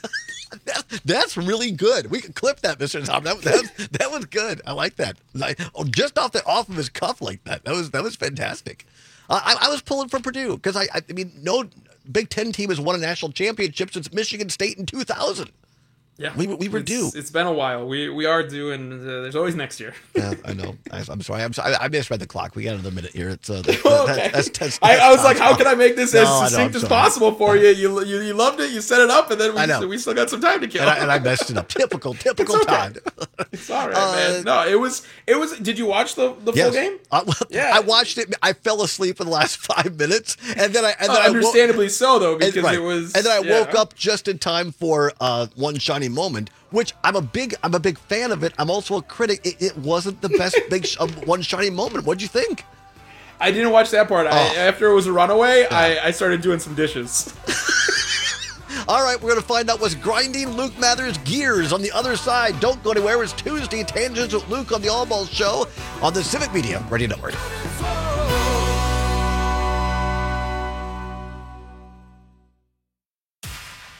That's really good. We can clip that, Mr. Tom. That was good. I like that. Just off of his cuff like that. That was fantastic. I was pulling for Purdue because I mean, no Big Ten team has won a national championship since Michigan State in 2000. Yeah, we were due. It's been a while. We are due, and there's always next year. Yeah, I know. I'm sorry. I misread the clock. We got another minute here. It's okay. I was like, how can I make this as succinct as possible for you? You loved it. You set it up, and then we still got some time to kill. And I messed it up. Typical time. It's all right, man. No, it was. Did you watch the full game? I watched it. I fell asleep in the last 5 minutes, and then I understandably so though, because it was. And then I woke up just in time for One Shiny Moment, which I'm a big fan of it. I'm also a critic. It wasn't the best One Shiny Moment. What'd you think? I didn't watch that part. After it was a runaway, I started doing some dishes. All right, we're going to find out what's grinding Luke Mather's gears on the other side. Don't go anywhere. It's Tuesday, Tangents with Luke on the All Balls Show on the Civic Media Radio Network.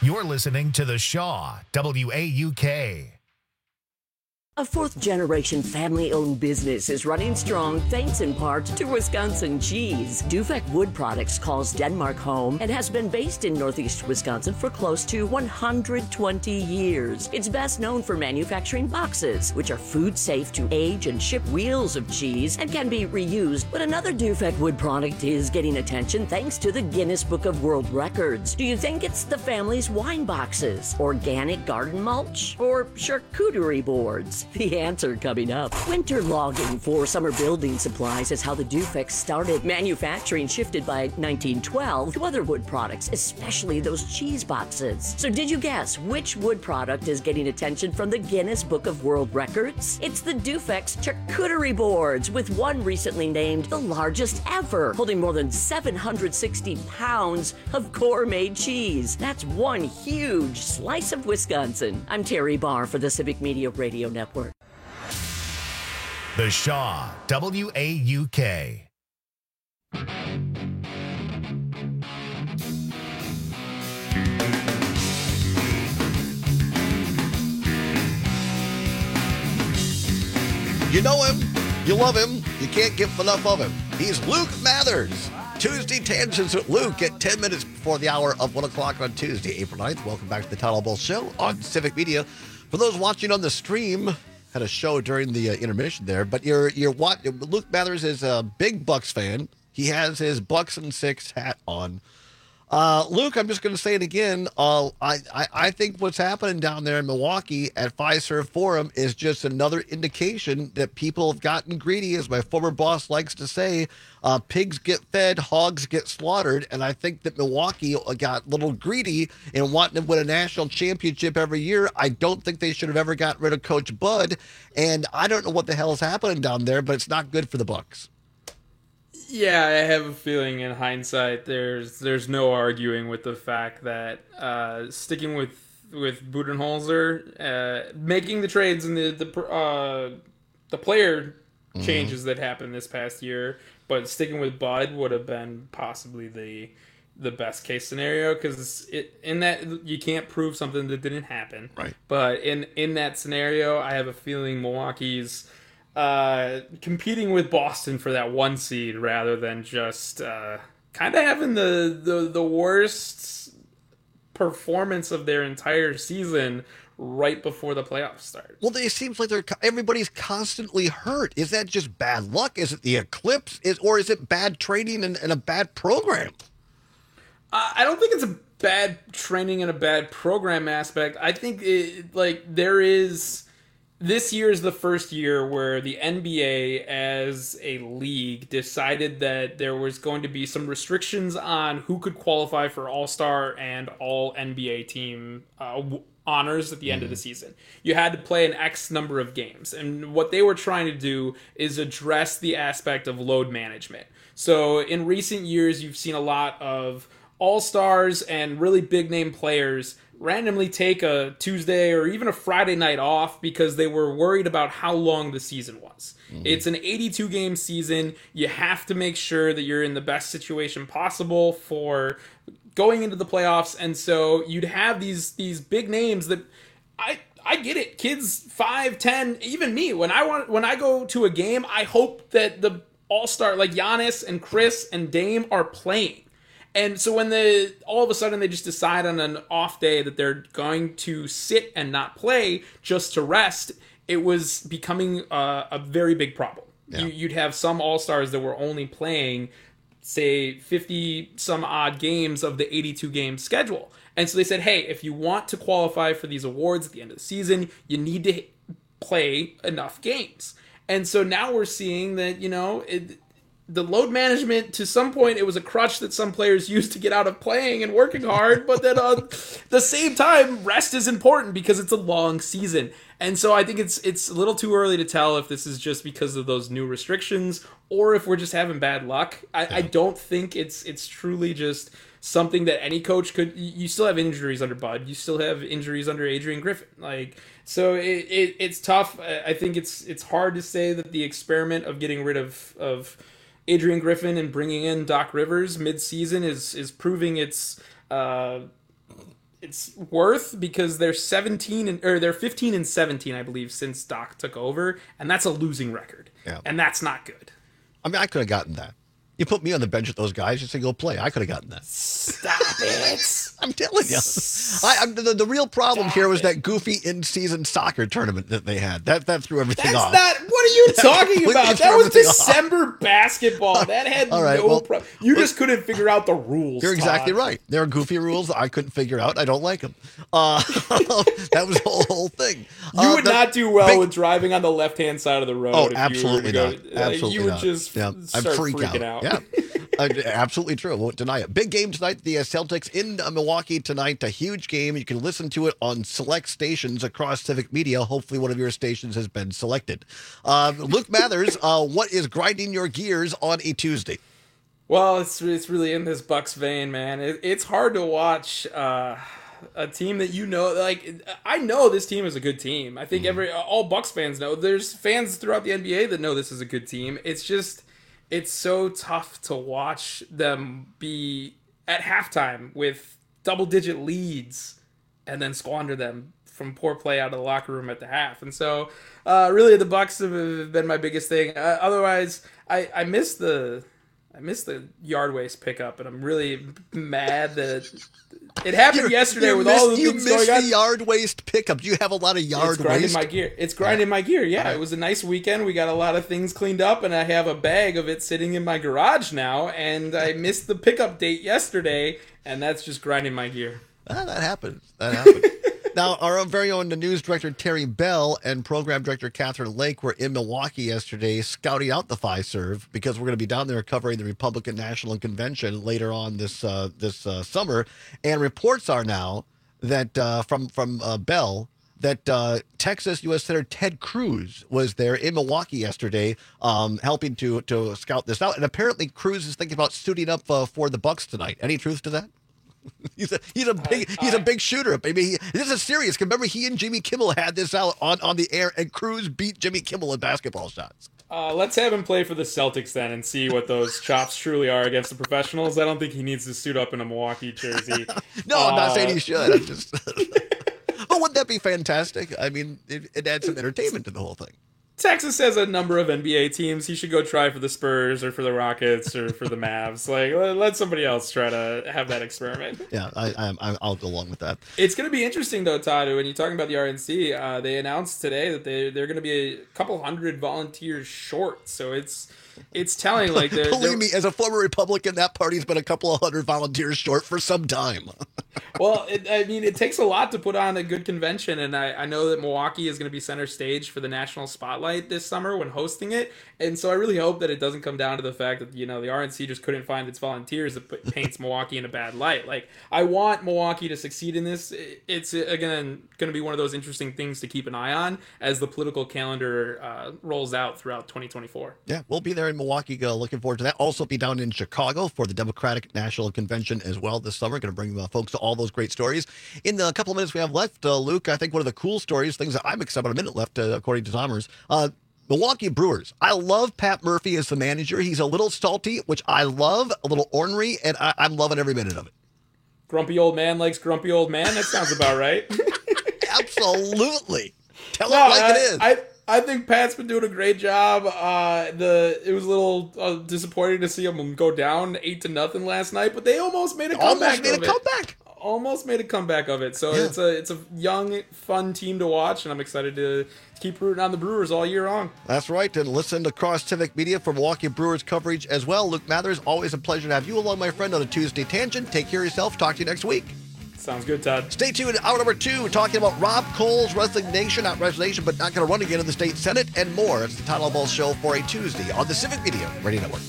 You're listening to The Shaw, WAUK. A fourth-generation family-owned business is running strong thanks in part to Wisconsin cheese. Dufek Wood Products calls Denmark home and has been based in Northeast Wisconsin for close to 120 years. It's best known for manufacturing boxes, which are food-safe to age and ship wheels of cheese and can be reused. But another Dufek Wood product is getting attention thanks to the Guinness Book of World Records. Do you think it's the family's wine boxes, organic garden mulch, or charcuterie boards? The answer coming up. Winter logging for summer building supplies is how the Dufek started. Manufacturing shifted by 1912 to other wood products, especially those cheese boxes. So did you guess which wood product is getting attention from the Guinness Book of World Records? It's the Dufek's charcuterie boards, with one recently named the largest ever, holding more than 760 pounds of gourmet cheese. That's one huge slice of Wisconsin. I'm Terry Barr for the Civic Media Radio Network. The Shaw, WAUK. You know him, you love him, you can't get enough of him. He's Luke Mathers. Tuesday Tangents with Luke at 10 minutes before the hour of 1 o'clock on Tuesday, April 9th. Welcome back to the Total Bowl Show on Civic Media. For those watching on the stream, had a show during the intermission there, but Luke Mathers is a big Bucks fan. He has his Bucks and Six hat on. Luke, I'm just going to say it again. I think what's happening down there in Milwaukee at Fiserv Forum is just another indication that people have gotten greedy, as my former boss likes to say. Pigs get fed, hogs get slaughtered, and I think that Milwaukee got a little greedy in wanting to win a national championship every year. I don't think they should have ever gotten rid of Coach Bud, and I don't know what the hell is happening down there, but it's not good for the Bucks. Yeah, I have a feeling in hindsight there's no arguing with the fact that sticking with Budenholzer, making the trades and the player changes that happened this past year, but sticking with Bud would have been possibly the best case scenario, because in that you can't prove something that didn't happen. Right. But in that scenario, I have a feeling Milwaukee's competing with Boston for that one seed rather than just kind of having the worst performance of their entire season right before the playoffs start. Well, it seems like everybody's constantly hurt. Is that just bad luck? Is it the eclipse? Or is it bad training and a bad program? I don't think it's a bad training and a bad program aspect. I think there is. This year is the first year where the NBA as a league decided that there was going to be some restrictions on who could qualify for All-Star and All NBA team honors at the end of the season. You had to play an X number of games. And what they were trying to do is address the aspect of load management. So in recent years, you've seen a lot of All-Stars and really big-name players randomly take a Tuesday or even a Friday night off because they were worried about how long the season was. It's an 82-game season. You have to make sure that you're in the best situation possible for going into the playoffs. And so you'd have these big names that I get it. Kids 5, 10, even me, when I go to a game, I hope that the All-Star like Giannis and Chris and Dame are playing. And so when all of a sudden they just decide on an off day that they're going to sit and not play just to rest, it was becoming a very big problem. Yeah. You'd have some All-Stars that were only playing, say, 50-some-odd games of the 82-game schedule. And so they said, hey, if you want to qualify for these awards at the end of the season, you need to play enough games. And so now we're seeing that, the load management, to some point, it was a crutch that some players used to get out of playing and working hard, but then at the same time, rest is important because it's a long season. And so I think it's a little too early to tell if this is just because of those new restrictions or if we're just having bad luck. I don't think it's truly just something that any coach could. You still have injuries under Bud. You still have injuries under Adrian Griffin. So it's tough. I think it's hard to say that the experiment of getting rid of Adrian Griffin and bringing in Doc Rivers mid-season is proving its it's worth because they're 15 and 17, I believe, since Doc took over, and that's a losing record. Yeah. And that's not good. I mean, I could have gotten that. You put me on the bench with those guys, just say go play. I could have gotten that. Stop it! I'm telling you. The real problem here was that goofy in-season soccer tournament that they had. That threw everything off. What are you talking about? That was December basketball. That had problem. You just couldn't figure out the rules. You're exactly right. There are goofy rules that I couldn't figure out. I don't like them. That was the whole thing. You would not do well with driving on the left-hand side of the road. Oh, absolutely not. Absolutely you would not. just start freaking out. Yeah. Absolutely true. I won't deny it. Big game tonight. The Celtics in Milwaukee tonight. A huge game. You can listen to it on select stations across Civic Media. Hopefully one of your stations has been selected. Luke Mathers, what is grinding your gears on a Tuesday? Well, it's really in this Bucks vein, man. It's hard to watch a team that I know this team is a good team. I think all Bucks fans know. There's fans throughout the NBA that know this is a good team. It's just... it's so tough to watch them be at halftime with double-digit leads and then squander them from poor play out of the locker room at the half. And so, really, the Bucks have been my biggest thing. Otherwise, I miss the yard waste pickup, and I'm really mad that it happened yesterday with all the things going on. You missed the yard waste pickup. You have a lot of yard waste. It's grinding my gear. Yeah, it was a nice weekend. We got a lot of things cleaned up, and I have a bag of it sitting in my garage now, and I missed the pickup date yesterday, and that's just grinding my gear. That happens. Now, our very own news director Terry Bell and program director Catherine Lake were in Milwaukee yesterday scouting out the Fiserv because we're going to be down there covering the Republican National Convention later on this summer. And reports are now that from Bell that Texas U.S. Senator Ted Cruz was there in Milwaukee yesterday, helping to scout this out. And apparently Cruz is thinking about suiting up for the Bucks tonight. Any truth to that? He's a big shooter. Maybe this is serious. Remember, he and Jimmy Kimmel had this out on the air, and Cruz beat Jimmy Kimmel in basketball shots. Let's have him play for the Celtics then and see what those chops truly are against the professionals. I don't think he needs to suit up in a Milwaukee jersey. No, I'm not saying he should. I'm just. But wouldn't that be fantastic? I mean, it adds some entertainment to the whole thing. Texas has a number of NBA teams. He should go try for the Spurs or for the Rockets or for the Mavs. Like, let somebody else try to have that experiment. Yeah, I'll go along with that. It's going to be interesting, though, Todd, when you're talking about the RNC. They announced today that they're going to be a couple hundred volunteers short. So it's telling. Like, believe me, as a former Republican, that party's been a couple of hundred volunteers short for some time. Well, it takes a lot to put on a good convention, and I know that Milwaukee is going to be center stage for the national spotlight this summer when hosting it, and so I really hope that it doesn't come down to the fact that, the RNC just couldn't find its volunteers that paints Milwaukee in a bad light. Like, I want Milwaukee to succeed in this. It's, again, going to be one of those interesting things to keep an eye on as the political calendar rolls out throughout 2024. Yeah, we'll be there in Milwaukee. Looking forward to that. Also be down in Chicago for the Democratic National Convention as well this summer. Going to bring folks to all those great stories. In the couple of minutes we have left, Luke, I think one of the cool stories, things that I'm excited about, a minute left, according to Zommers, Milwaukee Brewers. I love Pat Murphy as the manager. He's a little salty, which I love, a little ornery, and I'm loving every minute of it. Grumpy old man likes grumpy old man? That sounds about right. Absolutely. Tell it like it is. I think Pat's been doing a great job. It was a little disappointing to see them go down 8-0 last night, but they almost made a comeback. Almost made a comeback of it. So yeah. It's a young, fun team to watch, and I'm excited to keep rooting on the Brewers all year long. That's right, and listen to Cross Civic Media for Milwaukee Brewers coverage as well. Luke Mathers, always a pleasure to have you along, my friend, on a Tuesday Tangent. Take care of yourself. Talk to you next week. Sounds good, Todd. Stay tuned. Hour number 2, talking about Rob Cole's resignation, not resignation, but not going to run again in the state Senate, and more. It's the Todd Ball Show for a Tuesday on the Civic Media Radio Network.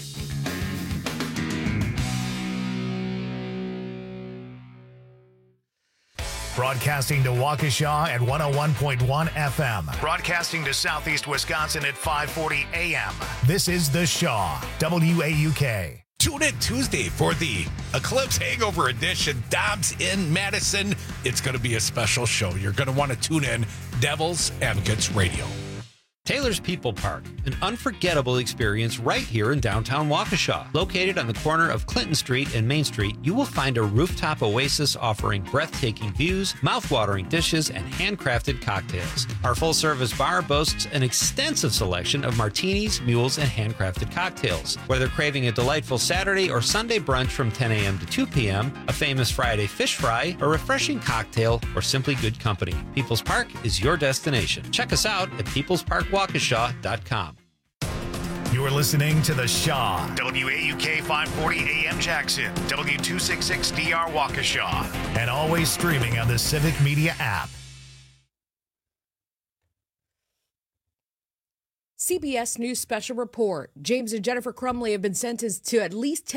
Broadcasting to Waukesha at 101.1 FM. Broadcasting to Southeast Wisconsin at 540 AM. This is The Shaw, WAUK. Tune in Tuesday for the Eclipse Hangover Edition. Dobbs in Madison. It's going to be a special show. You're going to want to tune in. Devil's Advocates Radio. Taylor's People Park, an unforgettable experience right here in downtown Waukesha. Located on the corner of Clinton Street and Main Street, you will find a rooftop oasis offering breathtaking views, mouth-watering dishes, and handcrafted cocktails. Our full-service bar boasts an extensive selection of martinis, mules, and handcrafted cocktails. Whether craving a delightful Saturday or Sunday brunch from 10 a.m. to 2 p.m., a famous Friday fish fry, a refreshing cocktail, or simply good company, People's Park is your destination. Check us out at peoplesparkwaukesha.com. You're listening to The Shaw. WAUK 540 AM Jackson, W266DR Waukesha, and always streaming on the Civic Media app. CBS News Special Report. James and Jennifer Crumley have been sentenced to at least 10